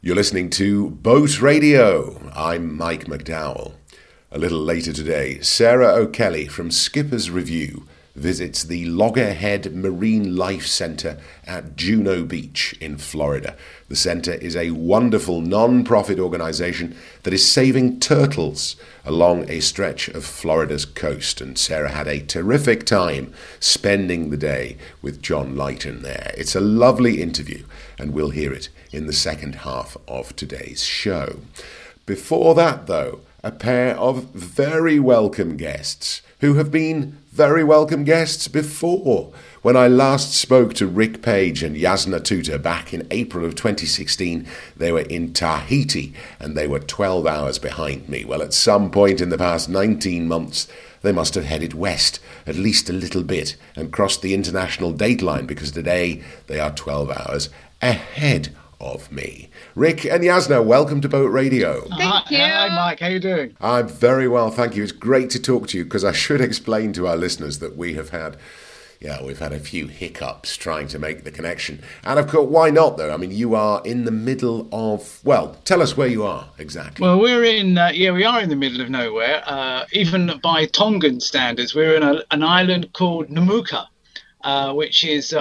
You're listening to Boat Radio. I'm Mike McDowell. A little later today, Sarah O'Kelly from Skipper's Review visits the Loggerhead Marine Life Centre at Juno Beach in Florida. The centre is a wonderful non-profit organisation that is saving turtles along a stretch of Florida's coast, and Sarah had a terrific time spending the day with John Lighton there. It's a lovely interview, and we'll hear it in the second half of today's show. Before that, though, a pair of very welcome guests who have been very welcome guests before. When I last spoke to Rick Page and Yasna Tuta back in April of 2016, they were in Tahiti and they were 12 hours behind me. Well, at some point in the past 19 months, they must have headed west at least a little bit and crossed the international date line, because today they are 12 hours ahead of me. Rick and Yasna, welcome to Boat Radio. Thank you. Hi, Mike. How you doing? I'm very well, thank you. It's great to talk to you, because I should explain to our listeners that we've had a few hiccups trying to make the connection. And of course, why not though? I mean, you are in the middle of, well, tell us where you are exactly. Well, we are in the middle of nowhere. Even by Tongan standards, we're in an island called Namuka, which is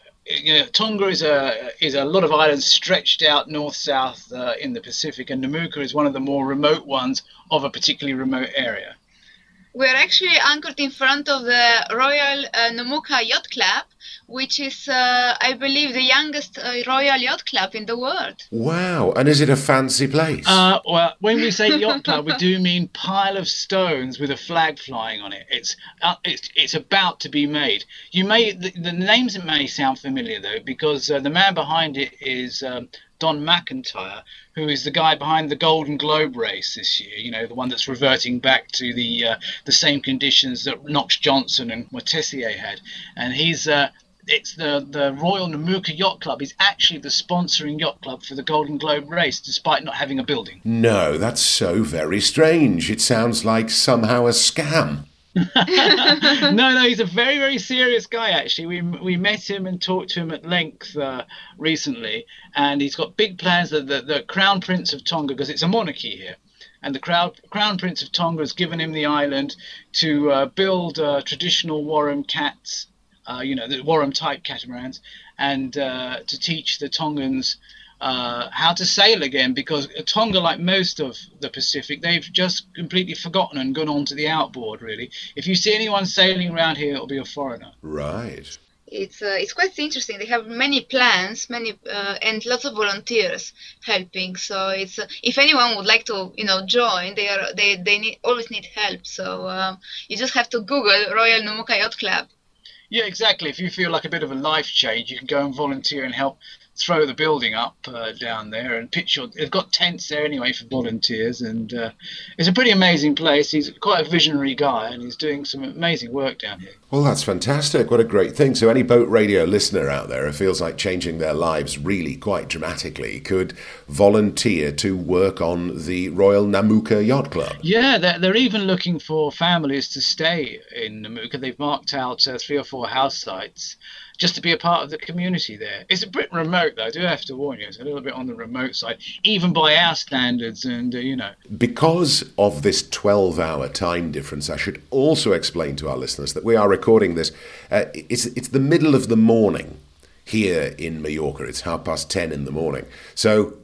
Tonga is a lot of islands stretched out north-south in the Pacific, and Namuka is one of the more remote ones of a particularly remote area. We're actually anchored in front of the Royal Namuka Yacht Club, which is, I believe, the youngest Royal Yacht Club in the world. Wow, and is it a fancy place? Well, when we say yacht club, we do mean pile of stones with a flag flying on it. It's about to be made. The names may sound familiar though, because the man behind it is Don McIntyre, who is the guy behind the Golden Globe race this year. You know, the one that's reverting back to the same conditions that Knox Johnson and Motessier had, and he's. It's the Royal Namuka Yacht Club is actually the sponsoring yacht club for the Golden Globe race, despite not having a building. No, that's so very strange. It sounds like somehow a scam. No, he's a very, very serious guy, actually. We met him and talked to him at length recently, and he's got big plans. The Crown Prince of Tonga, because it's a monarchy here, and the Crown Prince of Tonga has given him the island to build traditional Warrum cats, the Warrum-type catamarans, and to teach the Tongans how to sail again, because Tonga, like most of the Pacific, they've just completely forgotten and gone on to the outboard, really. If you see anyone sailing around here, it'll be a foreigner. Right. It's quite interesting. They have many plans, and lots of volunteers helping. So it's if anyone would like to, join, they always need help. So you just have to Google Royal Namuka Yacht Club. Yeah, exactly. If you feel like a bit of a life change, you can go and volunteer and help throw the building up down there and pitch they've got tents there anyway for volunteers, and it's a pretty amazing place. He's quite a visionary guy, and he's doing some amazing work down here. Well, that's fantastic. What a great thing. So any Boat Radio listener out there who feels like changing their lives really quite dramatically could volunteer to work on the Royal Namuka Yacht Club. Yeah, they're even looking for families to stay in Namuka. They've marked out 3 or 4 house sites just to be a part of the community there. It's a bit remote, though, I do have to warn you. It's a little bit on the remote side, even by our standards, and, Because of this 12-hour time difference, I should also explain to our listeners that we are recording this. It's the middle of the morning here in Mallorca. It's 10:30 in the morning. So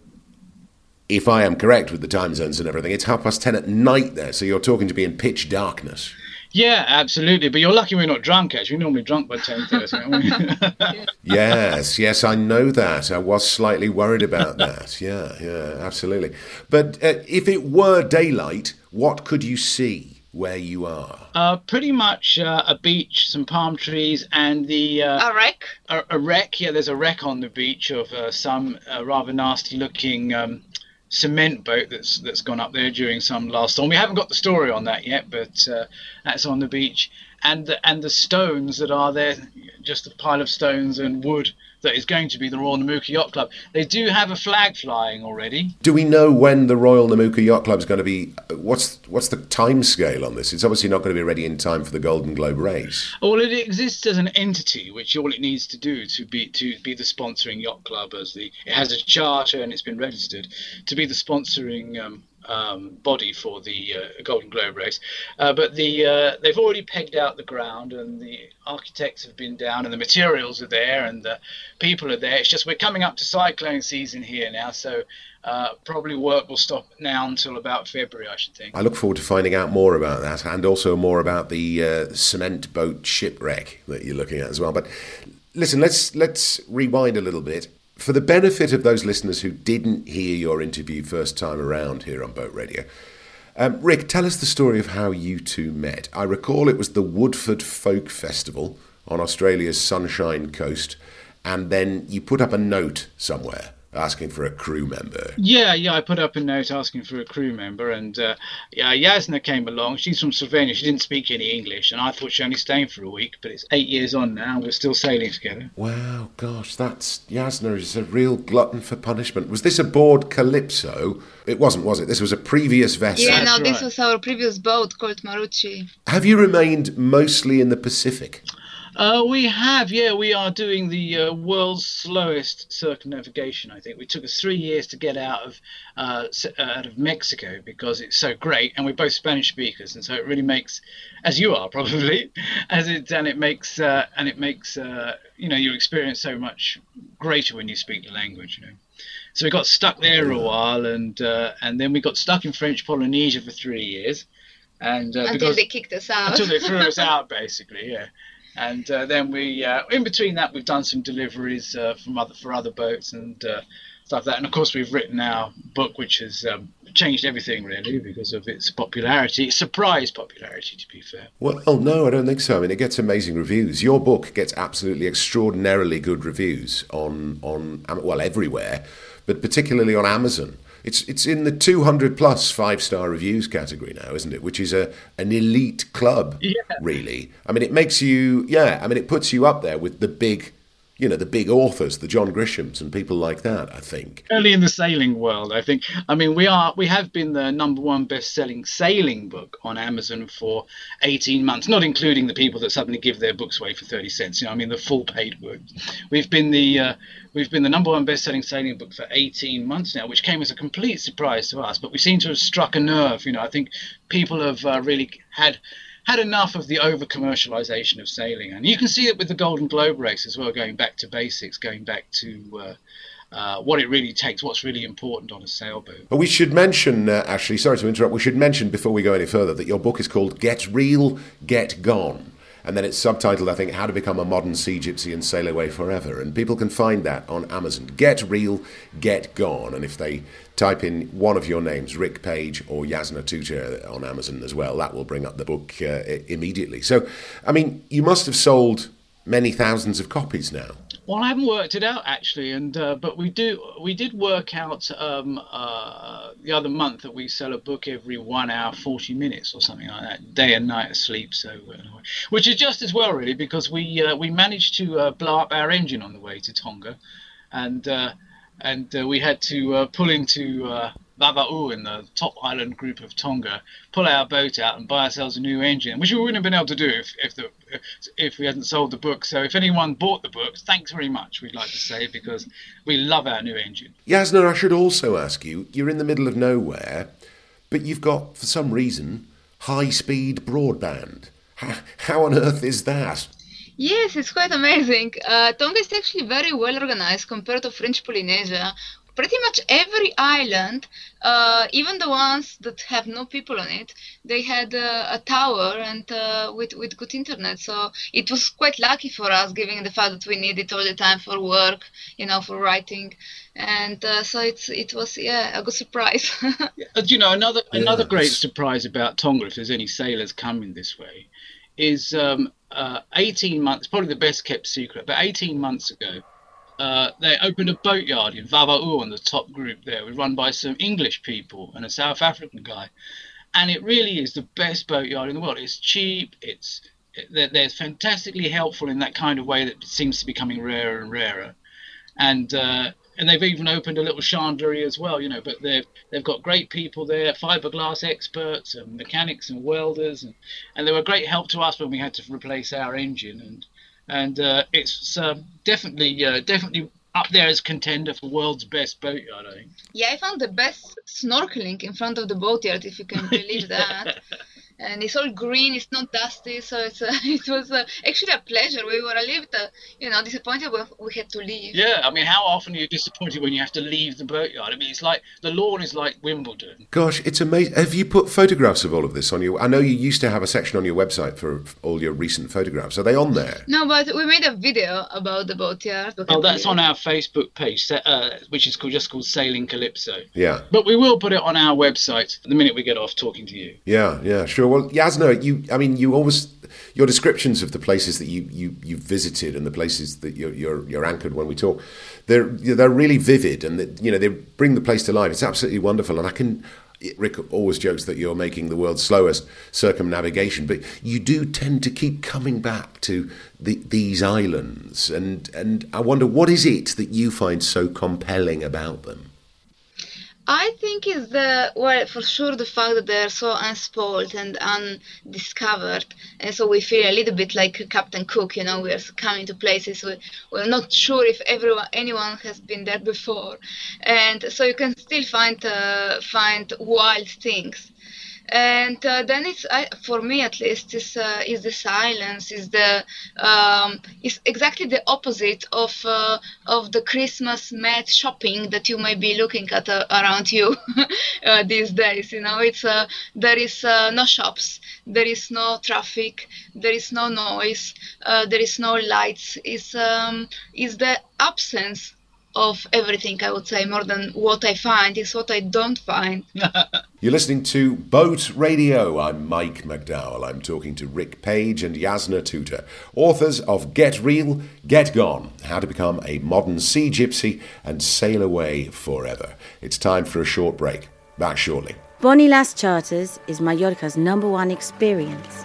if I am correct with the time zones and everything, it's 10:30 at night there. So you're talking to me in pitch darkness. Yeah, absolutely. But you're lucky we're not drunk, actually. We're normally drunk by 10:30, aren't we? Yes, I know that. I was slightly worried about that. Yeah, absolutely. But if it were daylight, what could you see where you are? Pretty much a beach, some palm trees, and a wreck. A wreck. Yeah, there's a wreck on the beach of some rather nasty-looking cement boat that's gone up there during some last storm. We haven't got the story on that yet, but that's on the beach. and the stones that are there, just a pile of stones and wood that is going to be the Royal Namuka Yacht Club. They do have a flag flying already. Do we know when the Royal Namuka Yacht Club is going to be? What's the time scale on this? It's obviously not going to be ready in time for the Golden Globe race. Well, it exists as an entity, which all it needs to do to be the sponsoring yacht club, it has a charter and it's been registered to be the sponsoring body for the Golden Globe race, but they've already pegged out the ground, and the architects have been down, and the materials are there, and the people are there. It's just we're coming up to cyclone season here now, so probably work will stop now until about February, I should think. I look forward to finding out more about that, and also more about the cement boat shipwreck that you're looking at as well. But listen, let's rewind a little bit. For the benefit of those listeners who didn't hear your interview first time around here on Boat Radio, Rick, tell us the story of how you two met. I recall it was the Woodford Folk Festival on Australia's Sunshine Coast, and then you put up a note somewhere asking for a crew member. Yeah, I put up a note asking for a crew member, and Jasna came along. She's from Slovenia. She didn't speak any English, and I thought she only stayed for a week, but it's 8 years on now, and we're still sailing together. Wow, gosh, Jasna is a real glutton for punishment. Was this aboard Calypso? It wasn't, was it? This was a previous vessel. Yeah, That's this right. was our previous boat called Marucci. Have you remained mostly in the Pacific? We have, yeah. We are doing the world's slowest circumnavigation, I think. We took us 3 years to get out of Mexico because it's so great, and we're both Spanish speakers, and so it really makes, as you are probably, it makes your experience so much greater when you speak the language, So we got stuck there a while, and then we got stuck in French Polynesia for 3 years, and until they kicked us out. Until they threw us out, basically, yeah. And then we, in between that, we've done some deliveries for other boats and stuff like that. And of course, we've written our book, which has changed everything really because of its popularity, surprise popularity, to be fair. Well, no, I don't think so. I mean, it gets amazing reviews. Your book gets absolutely extraordinarily good reviews on everywhere, but particularly on Amazon. It's in the 200 plus 5-star reviews category now, isn't it? Which is an elite club, really. I mean, it makes you, it puts you up there with the big authors, the John Grishams and people like that, I think. Only in the sailing world, I think. I mean, we have been the #1 best-selling sailing book on Amazon for 18 months, not including the people that suddenly give their books away for 30 cents. The full paid book. We've been the #1 best-selling sailing book for 18 months now, which came as a complete surprise to us. But we seem to have struck a nerve. I think people have really had enough of the over-commercialisation of sailing. And you can see it with the Golden Globe race as well, going back to basics, going back to what it really takes, what's really important on a sailboat. But we should mention, Ashley, sorry to interrupt, we should mention before we go any further that your book is called Get Real, Get Gone. And then it's subtitled, I think, How to Become a Modern Sea Gypsy and Sail Away Forever. And people can find that on Amazon. Get Real, Get Gone. And if they type in one of your names, Rick Page or Jasna Tucha on Amazon as well, that will bring up the book immediately. So, I mean, you must have sold many thousands of copies now. Well, I haven't worked it out actually, but we did work out the other month that we sell a book every 1 hour 40 minutes or something like that, day and night asleep. So, which is just as well really, because we managed to blow up our engine on the way to Tonga, and we had to pull into Vava'u in the top island group of Tonga, pull our boat out and buy ourselves a new engine, which we wouldn't have been able to do if we hadn't sold the book. So if anyone bought the book, thanks very much, we'd like to say, because we love our new engine. Jasna, I should also ask you, you're in the middle of nowhere, but you've got, for some reason, high-speed broadband. How on earth is that? Yes, it's quite amazing. Tonga is actually very well organized compared to French Polynesia. Pretty much every island, even the ones that have no people on it, they had a tower and with good internet. So it was quite lucky for us, given the fact that we need it all the time for work, for writing. And so it was a good surprise. Another great surprise about Tonga, if there's any sailors coming this way, is 18 months, probably the best kept secret, but 18 months ago, they opened a boatyard in Vava'u on the top group there. It was run by some English people and a South African guy. And it really is the best boatyard in the world. It's cheap, it's They're fantastically helpful in that kind of way that seems to be becoming rarer and rarer. And they've even opened a little chandlery as well, but they've got great people there, fiberglass experts and mechanics and welders, and they were great help to us when we had to replace our engine, and it's definitely up there as contender for world's best boatyard, I think. Yeah, I found the best snorkeling in front of the boatyard, if you can believe that. And it's all green, it's not dusty, so it was actually a pleasure. We were a little bit, disappointed when we had to leave. Yeah, I mean, how often are you disappointed when you have to leave the boatyard? I mean, it's like, the lawn is like Wimbledon. Gosh, it's amazing. Have you put photographs of all of this on your... I know you used to have a section on your website for all your recent photographs. Are they on there? No, but we made a video about the boatyard. Oh, that's on our Facebook page, which is just called Sailing Calypso. Yeah. But we will put it on our website the minute we get off talking to you. Yeah, sure. Well, Jasna, you always, your descriptions of the places that you've visited and the places that you're anchored when we talk, they're really vivid, and they bring the place to life. It's absolutely wonderful, and Rick always jokes that you're making the world's slowest circumnavigation, but you do tend to keep coming back to these islands, and I wonder, what is it that you find so compelling about them? I think it's for sure the fact that they're so unspoiled and undiscovered, and so we feel a little bit like Captain Cook. We are coming to places we're not sure if anyone has been there before, and so you can still find wild things. And then it's, for me at least, is the silence, is exactly the opposite of the Christmas mad shopping that you might be looking at around you these days. It's there is no shops, there is no traffic, there is no noise, there is no lights. It's the absence of everything, I would say, more than what I find. Is what I don't find. You're listening to Boat Radio. I'm Mike McDowell. I'm talking to Rick Page and Jasna Tutor, authors of Get Real, Get Gone, How to Become a Modern Sea Gypsy and Sail Away Forever. It's time for a short break. Back shortly. Bonnie Lass Charters is Mallorca's #1 experience.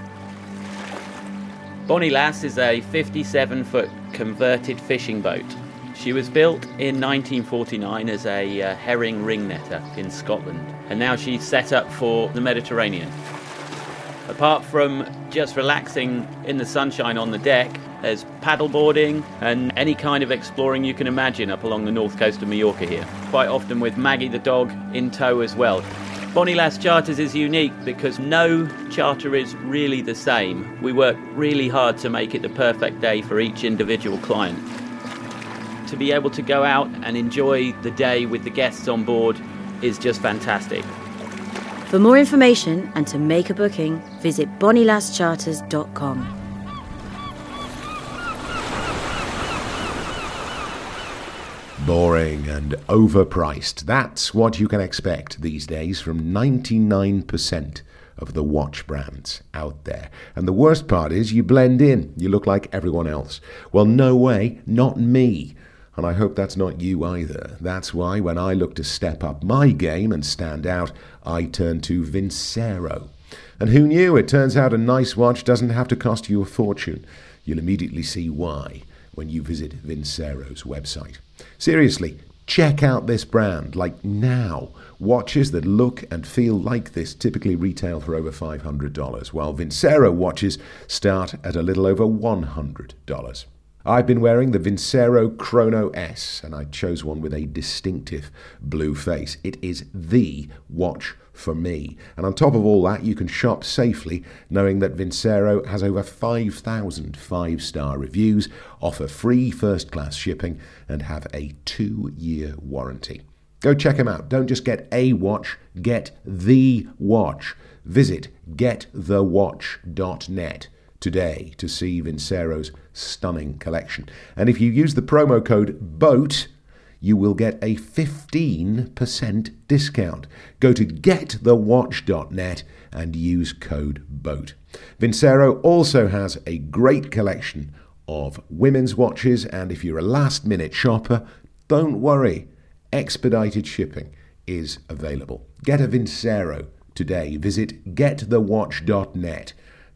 Bonnie Lass is a 57-foot converted fishing boat. She was built in 1949 as a herring ring netter in Scotland, and now she's set up for the Mediterranean. Apart from just relaxing in the sunshine on the deck, there's paddleboarding and any kind of exploring you can imagine up along the north coast of Mallorca here, quite often with Maggie the dog in tow as well. Bonnie Lass Charters is unique because no charter is really the same. We work really hard to make it the perfect day for each individual client. To be able to go out and enjoy the day with the guests on board is just fantastic. For more information and to make a booking, visit bonnielasscharters.com. Boring and overpriced. That's what you can expect these days from 99% of the watch brands out there. And the worst part is you blend in. You look like everyone else. Well, no way, not me. And I hope that's not you either. That's why when I look to step up my game and stand out, I turn to Vincero. And who knew? It turns out a nice watch doesn't have to cost you a fortune. You'll immediately see why when you visit Vincero's website. Seriously, check out this brand, like now. Watches that look and feel like this typically retail for over $500, while Vincero watches start at a little over $100. I've been wearing the Vincero Chrono S, and I chose one with a distinctive blue face. It is the watch for me. And on top of all that, you can shop safely knowing that Vincero has over 5,000 five-star reviews, offer free first-class shipping, and have a 2-year warranty. Go check them out. Don't just get a watch, get the watch. Visit getthewatch.net today to see Vincero's stunning collection. And if you use the promo code BOAT, you will get a 15% discount. Go to getthewatch.net and use code BOAT. Vincero also has a great collection of women's watches, and if you're a last-minute shopper, don't worry. Expedited shipping is available. Get a Vincero today. Visit getthewatch.net.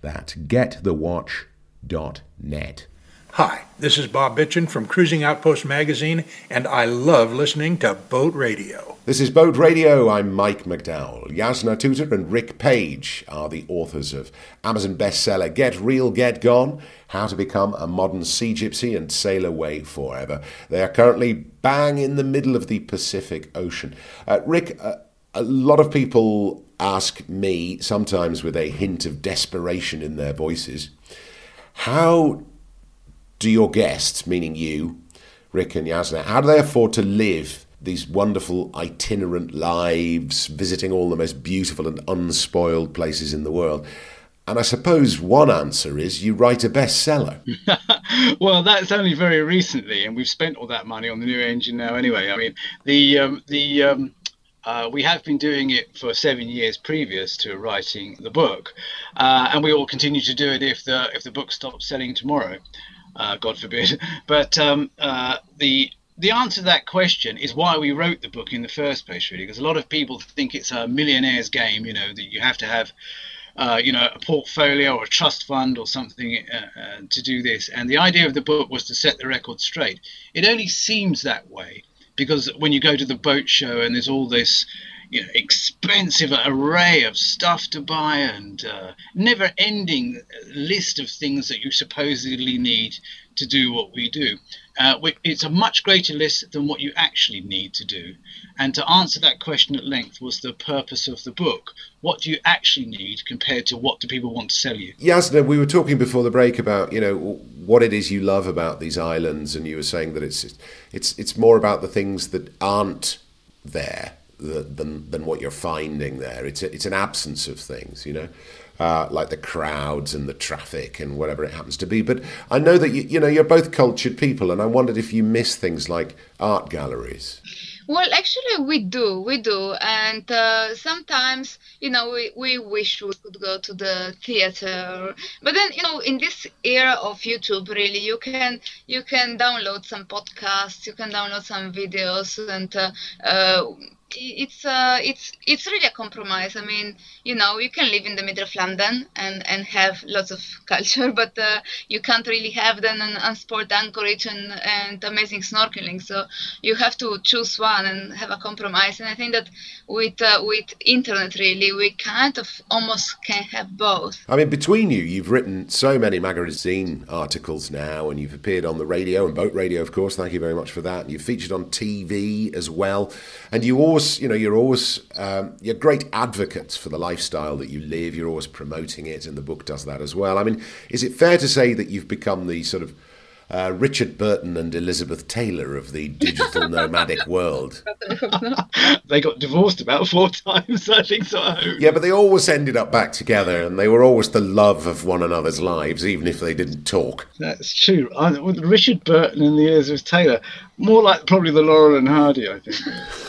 That's getthewatch.net. Hi, this is Bob Bitchin from Cruising Outpost Magazine, and I love listening to Boat Radio. This is Boat Radio. I'm Mike McDowell. Jasna Tutor and Rick Page are the authors of Amazon bestseller Get Real, Get Gone, How to Become a Modern Sea Gypsy and Sail Away Forever. They are currently bang in the middle of the Pacific Ocean. Rick, a lot of people ask me, sometimes with a hint of desperation in their voices, how do your guests, meaning you, Rick and Jasna, how do they afford to live these wonderful itinerant lives, visiting all the most beautiful and unspoiled places in the world? And I suppose one answer is you write a bestseller. Well, that's only very recently, and we've spent all that money on the new engine now anyway. I mean, we have been doing it for 7 years previous to writing the book, and we will continue to do it if the book stops selling tomorrow. God forbid. But the answer to that question is why we wrote the book in the first place, really, because a lot of people think it's a millionaire's game, that you have to have, a portfolio or a trust fund or something to do this. And the idea of the book was to set the record straight. It only seems that way because when you go to the boat show and there's all this expensive array of stuff to buy and never-ending list of things that you supposedly need to do what we do. It's a much greater list than what you actually need to do. And to answer that question at length was the purpose of the book. What do you actually need compared to what do people want to sell you? Jasna, we were talking before the break about, what it is you love about these islands, and you were saying that it's more about the things that aren't there than what you're finding there. It's an absence of things, like the crowds and the traffic and whatever it happens to be. But I know that you're both cultured people, and I wondered if you miss things like art galleries. Well, actually, we do, and sometimes, we wish we could go to the theater. But then, in this era of YouTube, really, you can download some podcasts, you can download some videos, and it's really a compromise. I mean, you can live in the middle of London and have lots of culture, but you can't really have then an unspoiled Anchorage and amazing snorkeling. So you have to choose one and have a compromise. And I think that with internet, really, we kind of almost can have both. I mean, between you've written so many magazine articles now, and you've appeared on the radio and Boat Radio, of course. Thank you very much for that. And you've featured on TV as well. And you always, you're great advocates for the lifestyle that you live. You're always promoting it, and the book does that as well. I mean, is it fair to say that you've become the sort of Richard Burton and Elizabeth Taylor of the digital nomadic world? They got divorced about 4 times, I think so. Yeah, but they always ended up back together, and they were always the love of one another's lives, even if they didn't talk. That's true. With Richard Burton and the Elizabeth Taylor, more like probably the Laurel and Hardy, I think.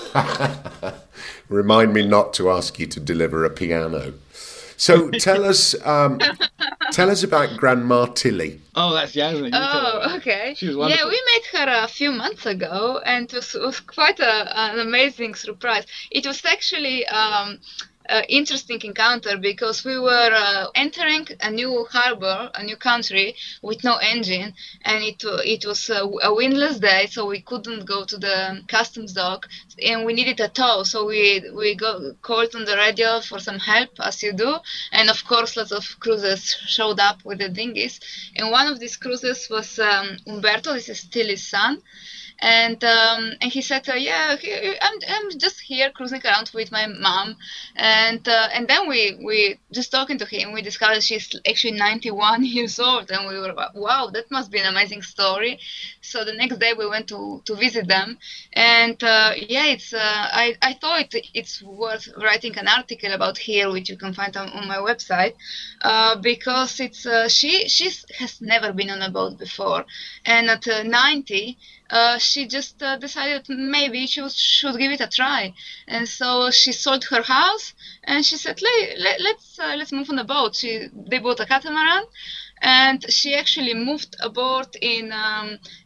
Remind me not to ask you to deliver a piano. So tell us about Grandma Tilly. Oh, that's Jasna. Oh, okay. She was wonderful. Yeah, we met her a few months ago, and it was quite an amazing surprise. It was actually interesting encounter because we were entering a new harbor, a new country with no engine, and it was a windless day, so we couldn't go to the customs dock, and we needed a tow, so we called on the radio for some help, as you do, and of course lots of cruises showed up with the dinghies, and one of these cruises was Umberto. This is Tilly's son. And he said, I'm just here cruising around with my mom, and then we just talking to him, we discovered she's actually 91 years old, and we were, wow, that must be an amazing story. So the next day we went to visit them, and I thought it's worth writing an article about here, which you can find on my website, because it's she has never been on a boat before, and at 90. She just decided maybe she should give it a try, and so she sold her house and she said, let's move on the boat. They bought a catamaran, and she actually moved aboard in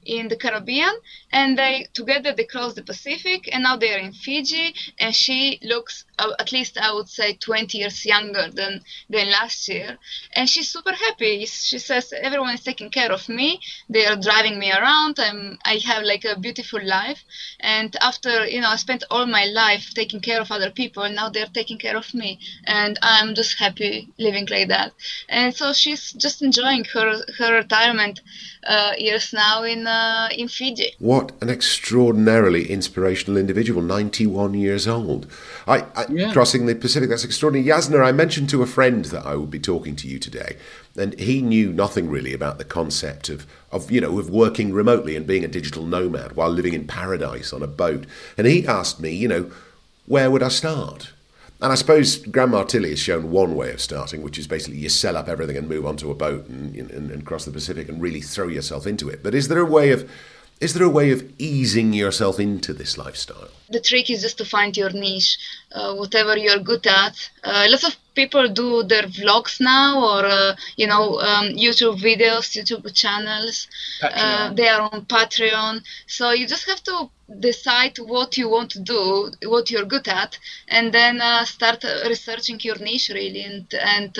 in the Caribbean, and they crossed the Pacific, and now they're in Fiji, and she looks at least, I would say, 20 years younger than last year, and she's super happy. She says everyone is taking care of me. They are driving me around. I have like a beautiful life, and after I spent all my life taking care of other people, now they're taking care of me, and I'm just happy living like that. And so she's just enjoying her retirement years now in Fiji. What an extraordinarily inspirational individual, 91 years old. Crossing the Pacific, that's extraordinary. Jasna, I mentioned to a friend that I would be talking to you today, and he knew nothing really about the concept of working remotely and being a digital nomad while living in paradise on a boat. And he asked me, where would I start? And I suppose Grandma Tilly has shown one way of starting, which is basically you sell up everything and move onto a boat and cross the Pacific and really throw yourself into it. But is there a way of easing yourself into this lifestyle? The trick is just to find your niche, whatever you're good at. Lots of people do their vlogs now, or YouTube videos, YouTube channels. They are on Patreon. So you just have to decide what you want to do, what you're good at, and then start researching your niche really. And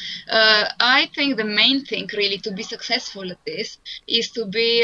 I think the main thing really to be successful at this is to be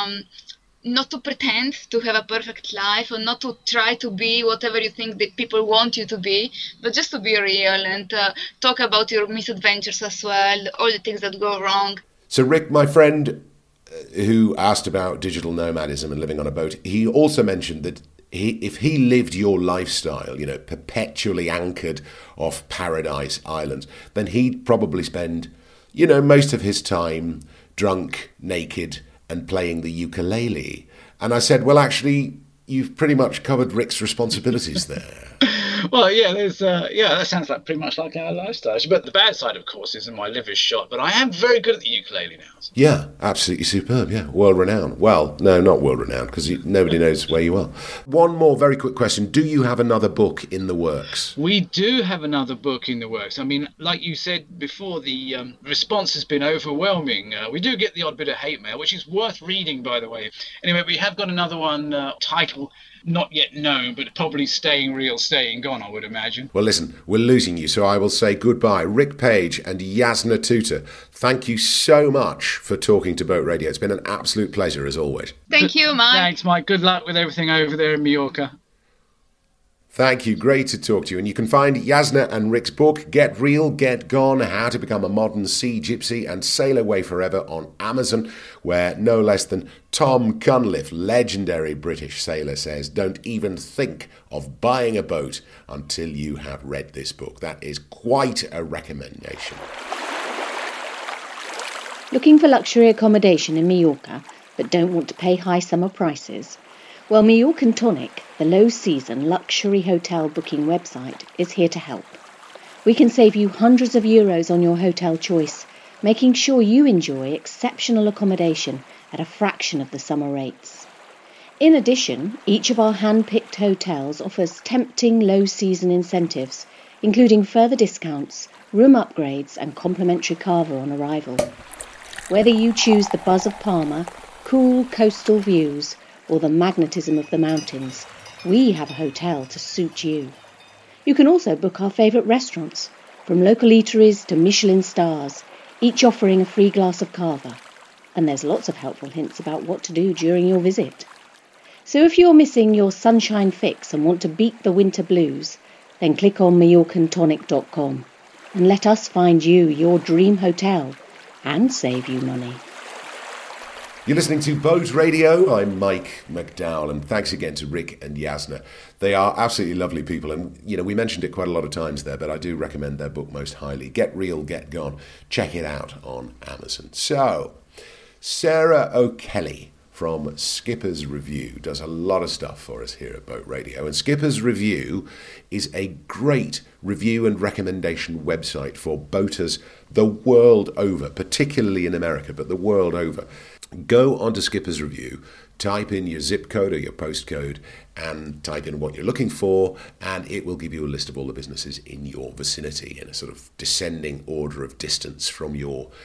not to pretend to have a perfect life, or not to try to be whatever you think that people want you to be, but just to be real and talk about your misadventures as well, all the things that go wrong. So Rick, my friend who asked about digital nomadism and living on a boat, he also mentioned that if he lived your lifestyle, perpetually anchored off paradise islands, then he'd probably spend, most of his time drunk, naked, and playing the ukulele. And I said, well, actually, you've pretty much covered Rick's responsibilities there. Well, yeah, that sounds like pretty much like our lifestyle. But the bad side, of course, is that my liver's shot. But I am very good at the ukulele now. So. Yeah, absolutely superb. Yeah, world-renowned. Well, no, not world-renowned, because nobody knows where you are. One more very quick question. Do you have another book in the works? We do have another book in the works. I mean, like you said before, the response has been overwhelming. We do get the odd bit of hate mail, which is worth reading, by the way. Anyway, we have got another one titled not yet known, but probably staying real, staying gone, I would imagine. Well, listen, we're losing you, so I will say goodbye. Rick Page and Jasna Tuta, thank you so much for talking to Boat Radio. It's been an absolute pleasure, as always. Thank you, Mike. Thanks, Mike. Good luck with everything over there in Mallorca. Thank you. Great to talk to you. And you can find Jasna and Rick's book, Get Real, Get Gone, How to Become a Modern Sea Gypsy and Sail Away Forever on Amazon, where no less than Tom Cunliffe, legendary British sailor, says, don't even think of buying a boat until you have read this book. That is quite a recommendation. Looking for luxury accommodation in Mallorca, but don't want to pay high summer prices? Well, Mallorcan Tonic, the low-season luxury hotel booking website, is here to help. We can save you hundreds of euros on your hotel choice, making sure you enjoy exceptional accommodation at a fraction of the summer rates. In addition, each of our hand-picked hotels offers tempting low-season incentives, including further discounts, room upgrades and complimentary kava on arrival. Whether you choose the buzz of Palma, cool coastal views, or the magnetism of the mountains, we have a hotel to suit you. You can also book our favourite restaurants, from local eateries to Michelin stars, each offering a free glass of cava. And there's lots of helpful hints about what to do during your visit. So if you're missing your sunshine fix and want to beat the winter blues, then click on MallorcanTonic.com and let us find you your dream hotel and save you money. You're listening to Boat Radio. I'm Mike McDowell, and thanks again to Rick and Jasna. They are absolutely lovely people, and we mentioned it quite a lot of times there, but I do recommend their book most highly. Get Real, Get Gone. Check it out on Amazon. So, Sarah O'Kelly from Skipper's Review does a lot of stuff for us here at Boat Radio, and Skipper's Review is a great review and recommendation website for boaters the world over, particularly in America, but the world over. Go onto Skipper's Review, type in your zip code or your postcode and type in what you're looking for, and it will give you a list of all the businesses in your vicinity in a sort of descending order of distance from your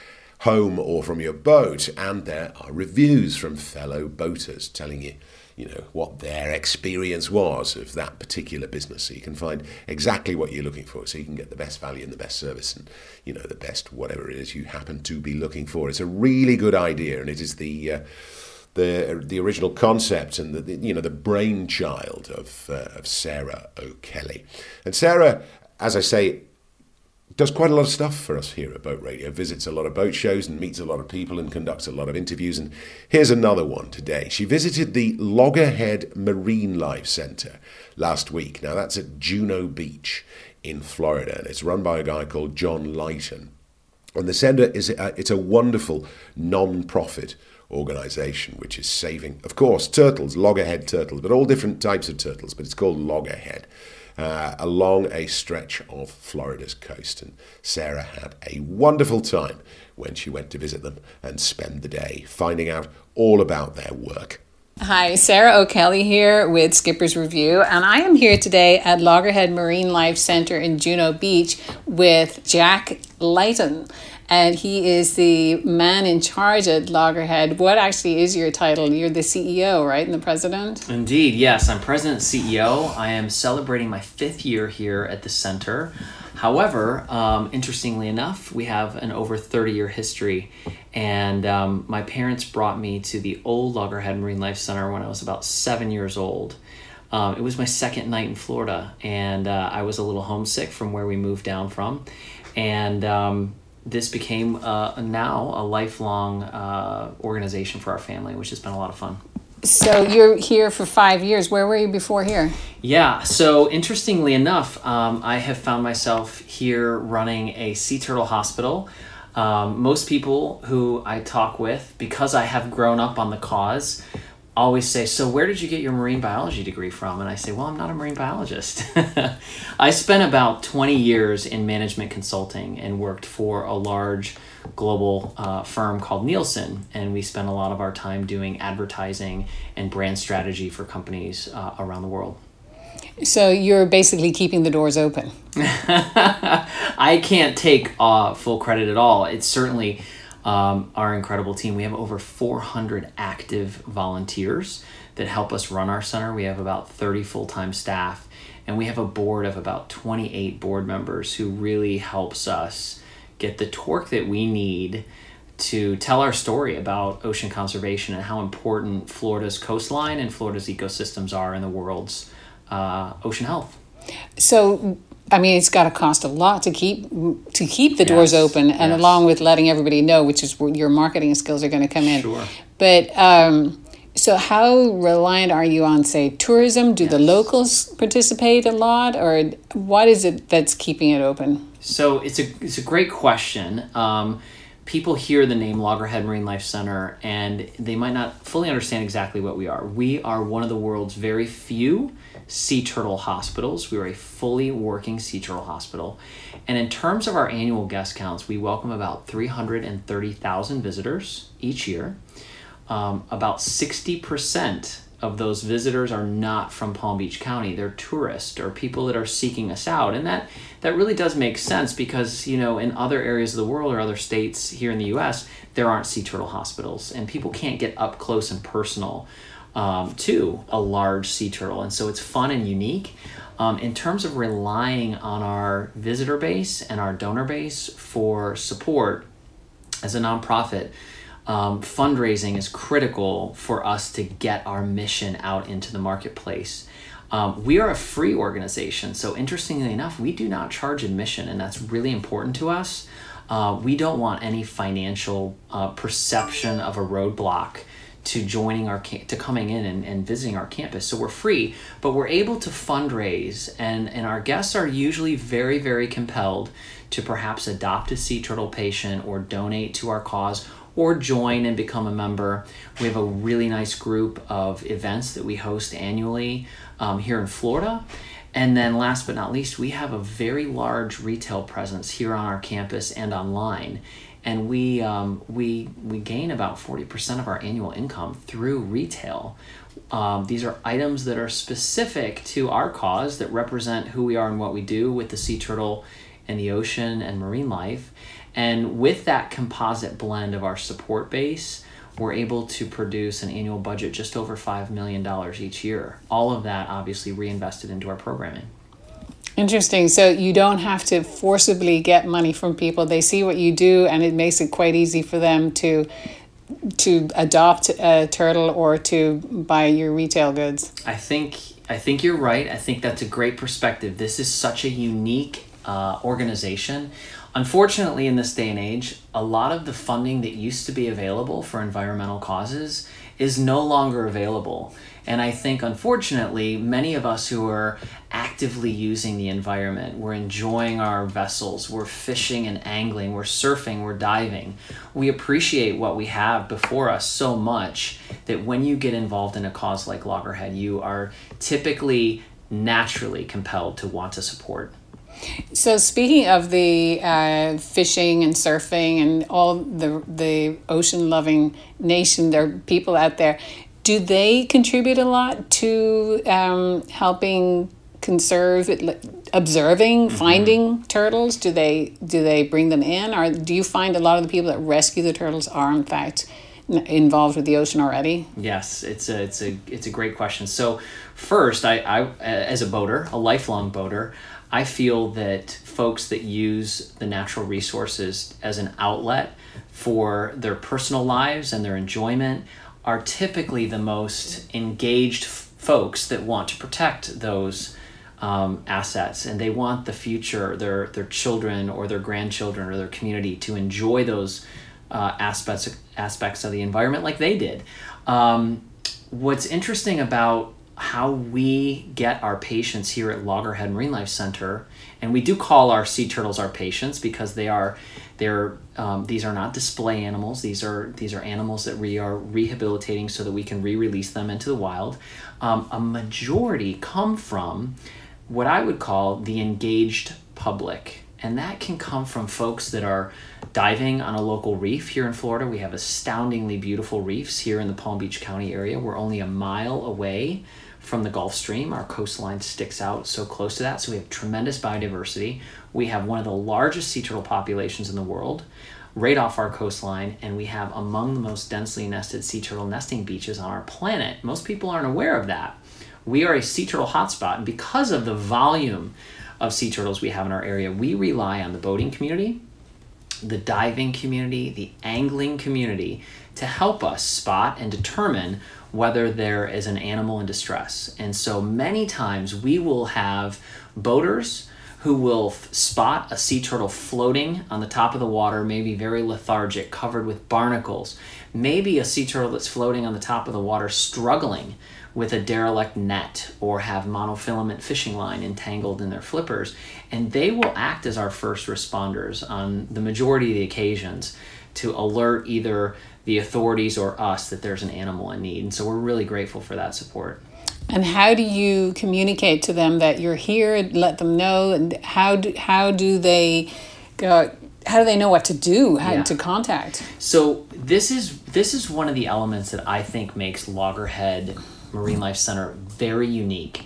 home or from your boat, and there are reviews from fellow boaters telling you, what their experience was of that particular business. So you can find exactly what you're looking for, so you can get the best value and the best service and, the best whatever it is you happen to be looking for. It's a really good idea, and it is the original concept and the brainchild of Sarah O'Kelly. And Sarah, as I say, does quite a lot of stuff for us here at Boat Radio, visits a lot of boat shows and meets a lot of people and conducts a lot of interviews. And here's another one today. She visited the Loggerhead Marine Life Center last week. Now, that's at Juno Beach in Florida, and it's run by a guy called John Lighton. And the center it's a wonderful non-profit organization which is saving, of course, turtles, loggerhead turtles, but all different types of turtles, but it's called Loggerhead. Along a stretch of Florida's coast. And Sarah had a wonderful time when she went to visit them and spend the day finding out all about their work. Hi, Sarah O'Kelly here with Skipper's Review, and I am here today at Loggerhead Marine Life Center in Juno Beach with Jack Lighton. And he is the man in charge at Loggerhead. What actually is your title? You're the CEO, right? And the president? Indeed, yes. I'm president and CEO. I am celebrating my 5th year here at the center. However, interestingly enough, we have an over 30-year history. And my parents brought me to the old Loggerhead Marine Life Center when I was about 7 years old. It was my second night in Florida, and I was a little homesick from where we moved down from. And this became now a lifelong organization for our family, which has been a lot of fun. So you're here for 5 years. Where were you before here? Yeah, so interestingly enough, I have found myself here running a sea turtle hospital. Most people who I talk with, because I have grown up on the cause, always say, so where did you get your marine biology degree from? And I say, well, I'm not a marine biologist. I spent about 20 years in management consulting and worked for a large global firm called Nielsen. And we spent a lot of our time doing advertising and brand strategy for companies around the world. So you're basically keeping the doors open. I can't take full credit at all. It's certainly our incredible team. We have over 400 active volunteers that help us run our center. We have about 30 full-time staff, and we have a board of about 28 board members who really helps us get the torque that we need to tell our story about ocean conservation and how important Florida's coastline and Florida's ecosystems are in the world's ocean health. So, I mean, it's got to cost a lot to keep the doors open, and along with letting everybody know, which is where your marketing skills are going to come in. Sure. But so how reliant are you on, say, tourism? Do the locals participate a lot, or what is it that's keeping it open? So it's a great question. People hear the name Loggerhead Marine Life Center, and they might not fully understand exactly what we are. We are one of the world's very few sea turtle hospitals. We are a fully working sea turtle hospital. And in terms of our annual guest counts, we welcome about 330,000 visitors each year. About 60% of those visitors are not from Palm Beach County. They're tourists or people that are seeking us out. And that really does make sense because, in other areas of the world or other states here in the U.S., there aren't sea turtle hospitals. And people can't get up close and personal to a large sea turtle. And so it's fun and unique. In terms of relying on our visitor base and our donor base for support as a nonprofit, fundraising is critical for us to get our mission out into the marketplace. We are a free organization, so interestingly enough, we do not charge admission, and that's really important to us. We don't want any financial perception of a roadblock to joining to coming in and visiting our campus. So we're free, but we're able to fundraise, and our guests are usually very, very compelled to perhaps adopt a sea turtle patient or donate to our cause or join and become a member. We have a really nice group of events that we host annually here in Florida. And then last but not least, we have a very large retail presence here on our campus and online. And we gain about 40% of our annual income through retail. These are items that are specific to our cause that represent who we are and what we do with the sea turtle and the ocean and marine life. And with that composite blend of our support base, we're able to produce an annual budget just over $5 million each year. All of that obviously reinvested into our programming. Interesting. So you don't have to forcibly get money from people. They see what you do, and it makes it quite easy for them to adopt a turtle or to buy your retail goods. I think you're right. I think that's a great perspective. This is such a unique organization. Unfortunately, in this day and age, a lot of the funding that used to be available for environmental causes is no longer available. And I think, unfortunately, many of us who are actively using the environment, we're enjoying our vessels, we're fishing and angling, we're surfing, we're diving. We appreciate what we have before us so much that when you get involved in a cause like Loggerhead, you are typically naturally compelled to want to support. So speaking of the fishing and surfing and all the ocean-loving nation, there are people out there. Do they contribute a lot to helping conserve, observing, finding turtles? Do they bring them in, or do you find a lot of the people that rescue the turtles are in fact involved with the ocean already? Yes, it's a great question. So first, I as a boater, a lifelong boater, I feel that folks that use the natural resources as an outlet for their personal lives and their enjoyment are typically the most engaged folks that want to protect those assets, and they want the future, their children or their grandchildren or their community to enjoy those aspects of the environment like they did. What's interesting about how we get our patients here at Loggerhead Marine Life Center, and we do call our sea turtles our patients because these are not display animals. These are animals that we are rehabilitating so that we can re-release them into the wild. A majority come from what I would call the engaged public, and that can come from folks that are diving on a local reef here in Florida. We have astoundingly beautiful reefs here in the Palm Beach County area. We're only a mile away from the Gulf Stream. Our coastline sticks out so close to that, so we have tremendous biodiversity. We have one of the largest sea turtle populations in the world right off our coastline, and we have among the most densely nested sea turtle nesting beaches on our planet. Most people aren't aware of that. We are a sea turtle hotspot, and because of the volume of sea turtles we have in our area, we rely on the boating community, the diving community, the angling community to help us spot and determine whether there is an animal in distress. And so many times we will have boaters who will spot a sea turtle floating on the top of the water, maybe very lethargic, covered with barnacles. Maybe a sea turtle that's floating on the top of the water struggling with a derelict net or have monofilament fishing line entangled in their flippers. And they will act as our first responders on the majority of the occasions to alert either the authorities or us that there's an animal in need. And so we're really grateful for that support. And how do you communicate to them that you're here? Let them know, and how do they go? How do they know what to do? How to contact? So this is one of the elements that I think makes Loggerhead Marine Life Center very unique.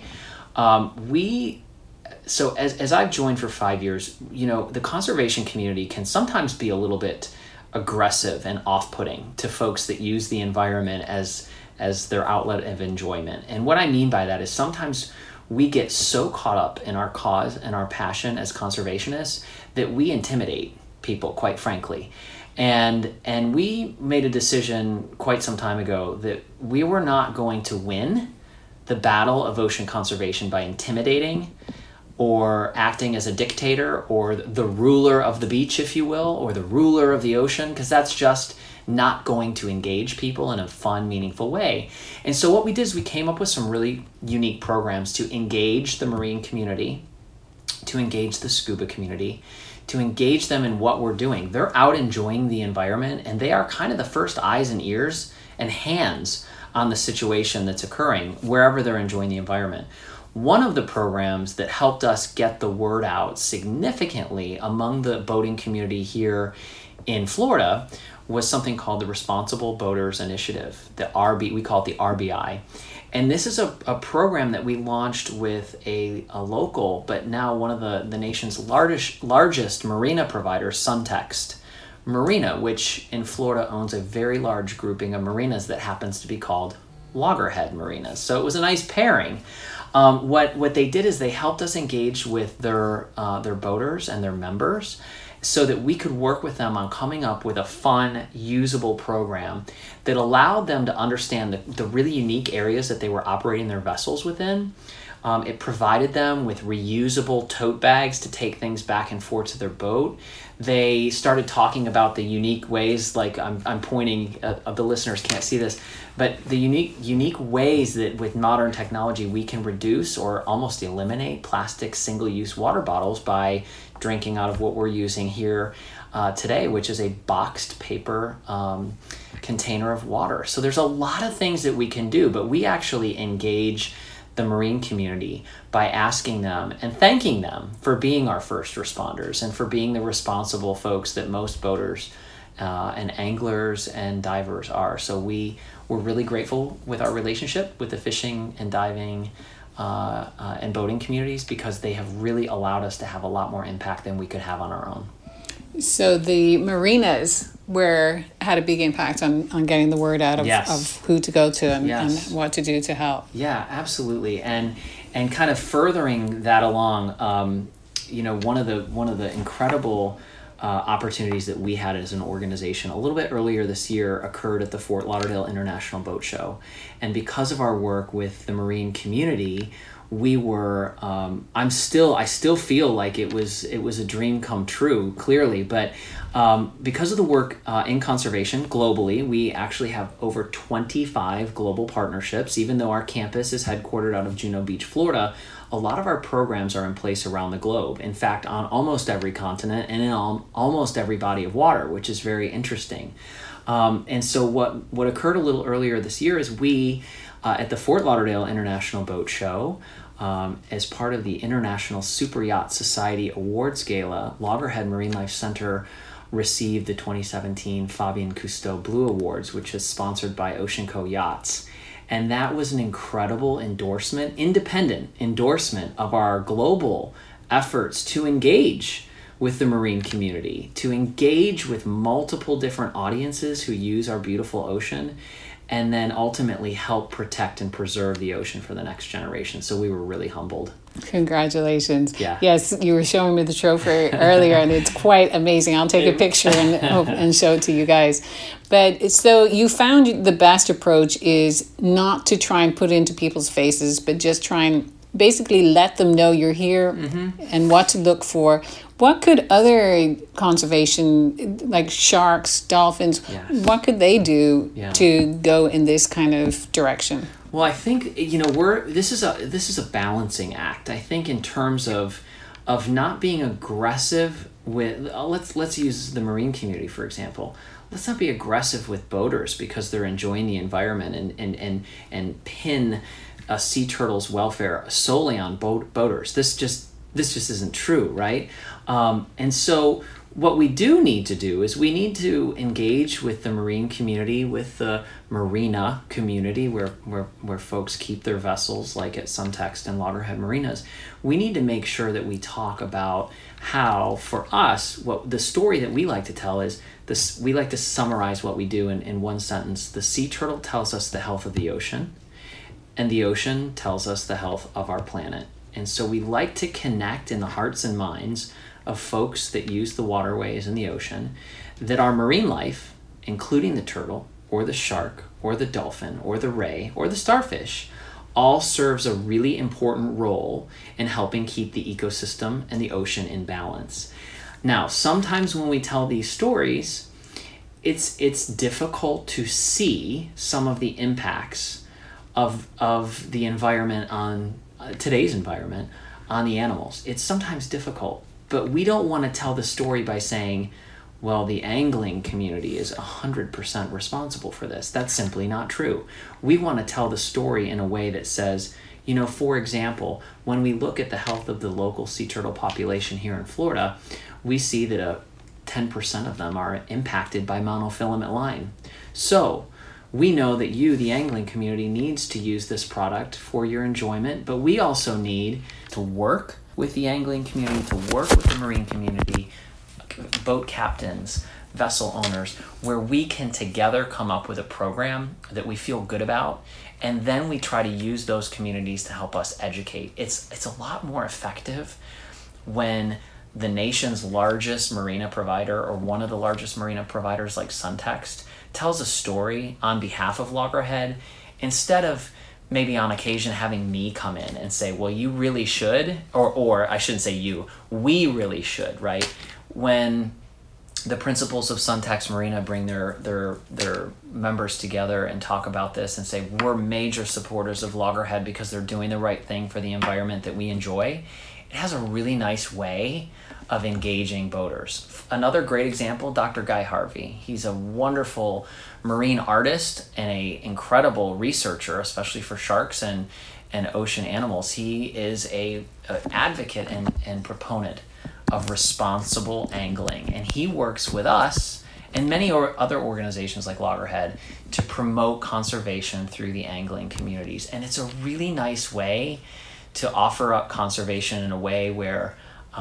So as I've joined for 5 years, the conservation community can sometimes be a little bit aggressive and off-putting to folks that use the environment as their outlet of enjoyment. And what I mean by that is sometimes we get so caught up in our cause and our passion as conservationists that we intimidate people, quite frankly. And we made a decision quite some time ago that we were not going to win the battle of ocean conservation by intimidating or acting as a dictator or the ruler of the beach, if you will, or the ruler of the ocean, because that's just not going to engage people in a fun, meaningful way. And so what we did is we came up with some really unique programs to engage the marine community, to engage the scuba community, to engage them in what we're doing. They're out enjoying the environment, and they are kind of the first eyes and ears and hands on the situation that's occurring wherever they're enjoying the environment. One of the programs that helped us get the word out significantly among the boating community here in Florida was something called the Responsible Boaters Initiative, the RB, we call it the RBI. And this is a program that we launched with a local, but now one of the nation's largest marina providers, Suntext Marina, which in Florida owns a very large grouping of marinas that happens to be called Loggerhead Marinas. So it was a nice pairing. What they did is they helped us engage with their boaters and their members so that we could work with them on coming up with a fun, usable program that allowed them to understand the really unique areas that they were operating their vessels within. It provided them with reusable tote bags to take things back and forth to their boat. They started talking about the unique ways, like I'm pointing, the listeners can't see this, but the unique ways that with modern technology we can reduce or almost eliminate plastic single-use water bottles by drinking out of what we're using here today, which is a boxed paper container of water. So there's a lot of things that we can do, but we actually engage the marine community by asking them and thanking them for being our first responders and for being the responsible folks that most boaters and anglers and divers are. So we're really grateful with our relationship with the fishing and diving and boating communities because they have really allowed us to have a lot more impact than we could have on our own. So the marinas had a big impact on getting the word out of, yes. of who to go to and, yes. and what to do to help. Yeah, absolutely. And kind of furthering that along, one of the incredible opportunities that we had as an organization a little bit earlier this year occurred at the Fort Lauderdale International Boat Show. And because of our work with the marine community, we were I still feel like it was a dream come true, clearly, but because of the work in conservation globally, we actually have over 25 global partnerships. Even though our campus is headquartered out of Juno Beach, Florida, a lot of our programs are in place around the globe. In fact, on almost every continent and in almost every body of water, which is very interesting. And so what occurred a little earlier this year is we at the Fort Lauderdale International Boat Show, as part of the International Super Yacht Society Awards Gala, Loggerhead Marine Life Center received the 2017 Fabien Cousteau Blue Awards, which is sponsored by OceanCo Yachts. And that was an incredible independent endorsement of our global efforts to engage with the marine community, to engage with multiple different audiences who use our beautiful ocean, and then ultimately help protect and preserve the ocean for the next generation. So we were really humbled. Congratulations. Yeah. Yes, you were showing me the trophy earlier, and it's quite amazing. I'll take a picture and show it to you guys. But so you found the best approach is not to try and put it into people's faces, but just try and basically let them know you're here and what to look for. What could other conservation, like sharks, dolphins, what could they do to go in this kind of direction? Well, I think this is a balancing act. I think in terms of not being aggressive with let's use the marine community for example. Let's not be aggressive with boaters because they're enjoying the environment and pin a sea turtle's welfare solely on boaters. This just isn't true, right? And so what we do need to do is we need to engage with the marine community, with the marina community where folks keep their vessels, like at Suntext and Loggerhead Marinas. We need to make sure that we talk about how, for us, what the story that we like to tell is this. We like to summarize what we do in one sentence. The sea turtle tells us the health of the ocean, and the ocean tells us the health of our planet. And so we like to connect in the hearts and minds of folks that use the waterways and the ocean that our marine life, including the turtle or the shark or the dolphin or the ray or the starfish, all serves a really important role in helping keep the ecosystem and the ocean in balance. Now, sometimes when we tell these stories, it's difficult to see some of the impacts of the environment on today's environment on the animals. It's sometimes difficult, but we don't want to tell the story by saying, well, the angling community is 100% responsible for this. That's simply not true. We want to tell the story in a way that says, for example, when we look at the health of the local sea turtle population here in Florida, we see that 10% of them are impacted by monofilament line. So We know that you, the angling community, needs to use this product for your enjoyment, but we also need to work with the angling community, to work with the marine community, boat captains, vessel owners, where we can together come up with a program that we feel good about, and then we try to use those communities to help us educate. It's a lot more effective when the nation's largest marina provider, or one of the largest marina providers like Suntext, tells a story on behalf of Loggerhead, instead of maybe on occasion having me come in and say, well, you really should, or I shouldn't say you, we really should, right? When the principals of Suntext Marina bring their members together and talk about this and say, we're major supporters of Loggerhead because they're doing the right thing for the environment that we enjoy, it has a really nice way of engaging boaters. Another great example, Dr. Guy Harvey. He's a wonderful marine artist and an incredible researcher, especially for sharks and ocean animals. He is an advocate and proponent of responsible angling, and he works with us and many other organizations like Loggerhead to promote conservation through the angling communities. And it's a really nice way to offer up conservation in a way where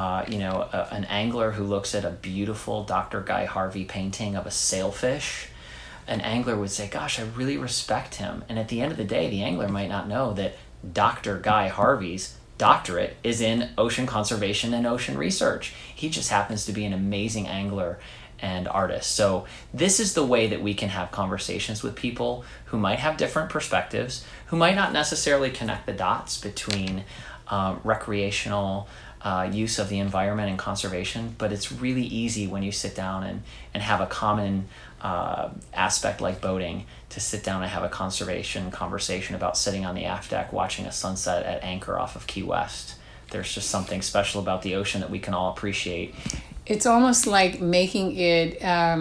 an angler who looks at a beautiful Dr. Guy Harvey painting of a sailfish, an angler would say, gosh, I really respect him. And at the end of the day, the angler might not know that Dr. Guy Harvey's doctorate is in ocean conservation and ocean research. He just happens to be an amazing angler and artist. So this is the way that we can have conversations with people who might have different perspectives, who might not necessarily connect the dots between recreational use of the environment and conservation, but it's really easy when you sit down and have a common aspect like boating, to sit down and have a conservation conversation about sitting on the aft deck watching a sunset at anchor off of Key West. There's just something special about the ocean that we can all appreciate. It's almost like making it,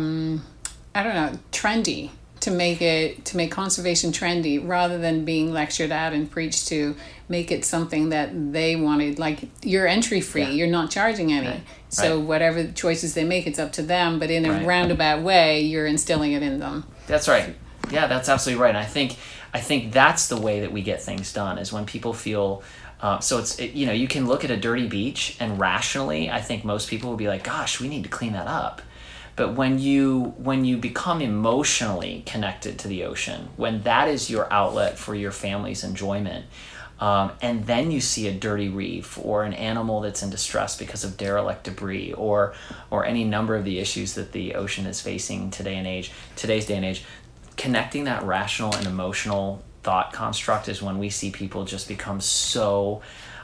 trendy, to make conservation trendy, rather than being lectured at and preached to. Make it something that they wanted, like you're entry free, you're not charging any. Right. So whatever choices they make, it's up to them, but in a roundabout way, you're instilling it in them. That's right. Yeah, that's absolutely right. And I think that's the way that we get things done, is when people feel you can look at a dirty beach and rationally, I think most people will be like, gosh, we need to clean that up. But when you become emotionally connected to the ocean, when that is your outlet for your family's enjoyment, and then you see a dirty reef or an animal that's in distress because of derelict debris or any number of the issues that the ocean is facing in today's day and age, connecting that rational and emotional thought construct is when we see people just become so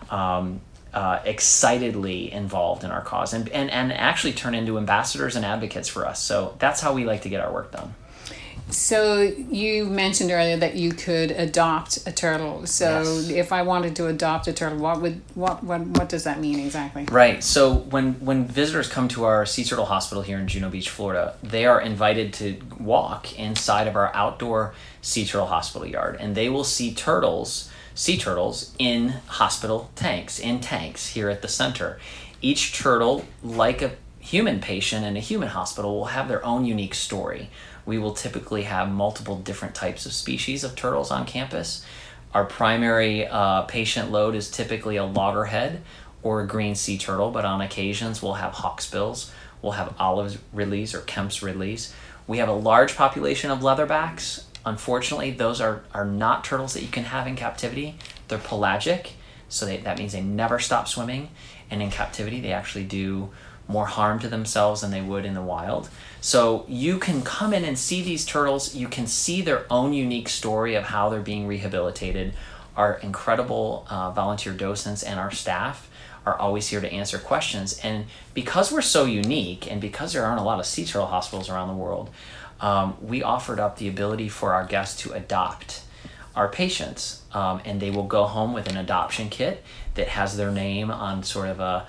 excitedly involved in our cause and actually turn into ambassadors and advocates for us. So that's how we like to get our work done. So you mentioned earlier that you could adopt a turtle. So yes. If I wanted to adopt a turtle, what does that mean exactly? Right. So when visitors come to our Sea Turtle Hospital here in Juno Beach, Florida, they are invited to walk inside of our outdoor Sea Turtle Hospital yard, and they will see sea turtles in hospital tanks here at the center. Each turtle, like a human patient in a human hospital, will have their own unique story. We will typically have multiple different types of species of turtles on campus. Our primary patient load is typically a loggerhead or a green sea turtle, but on occasions we'll have hawksbills, we'll have olive ridleys or Kemp's ridleys. We have a large population of leatherbacks. Unfortunately, those are not turtles that you can have in captivity. They're pelagic, so that means they never stop swimming, and in captivity they actually do more harm to themselves than they would in the wild. So you can come in and see these turtles. You can see their own unique story of how they're being rehabilitated. Our incredible volunteer docents and our staff are always here to answer questions. And because we're so unique, and because there aren't a lot of sea turtle hospitals around the world, we offered up the ability for our guests to adopt our patients. And they will go home with an adoption kit that has their name on sort of a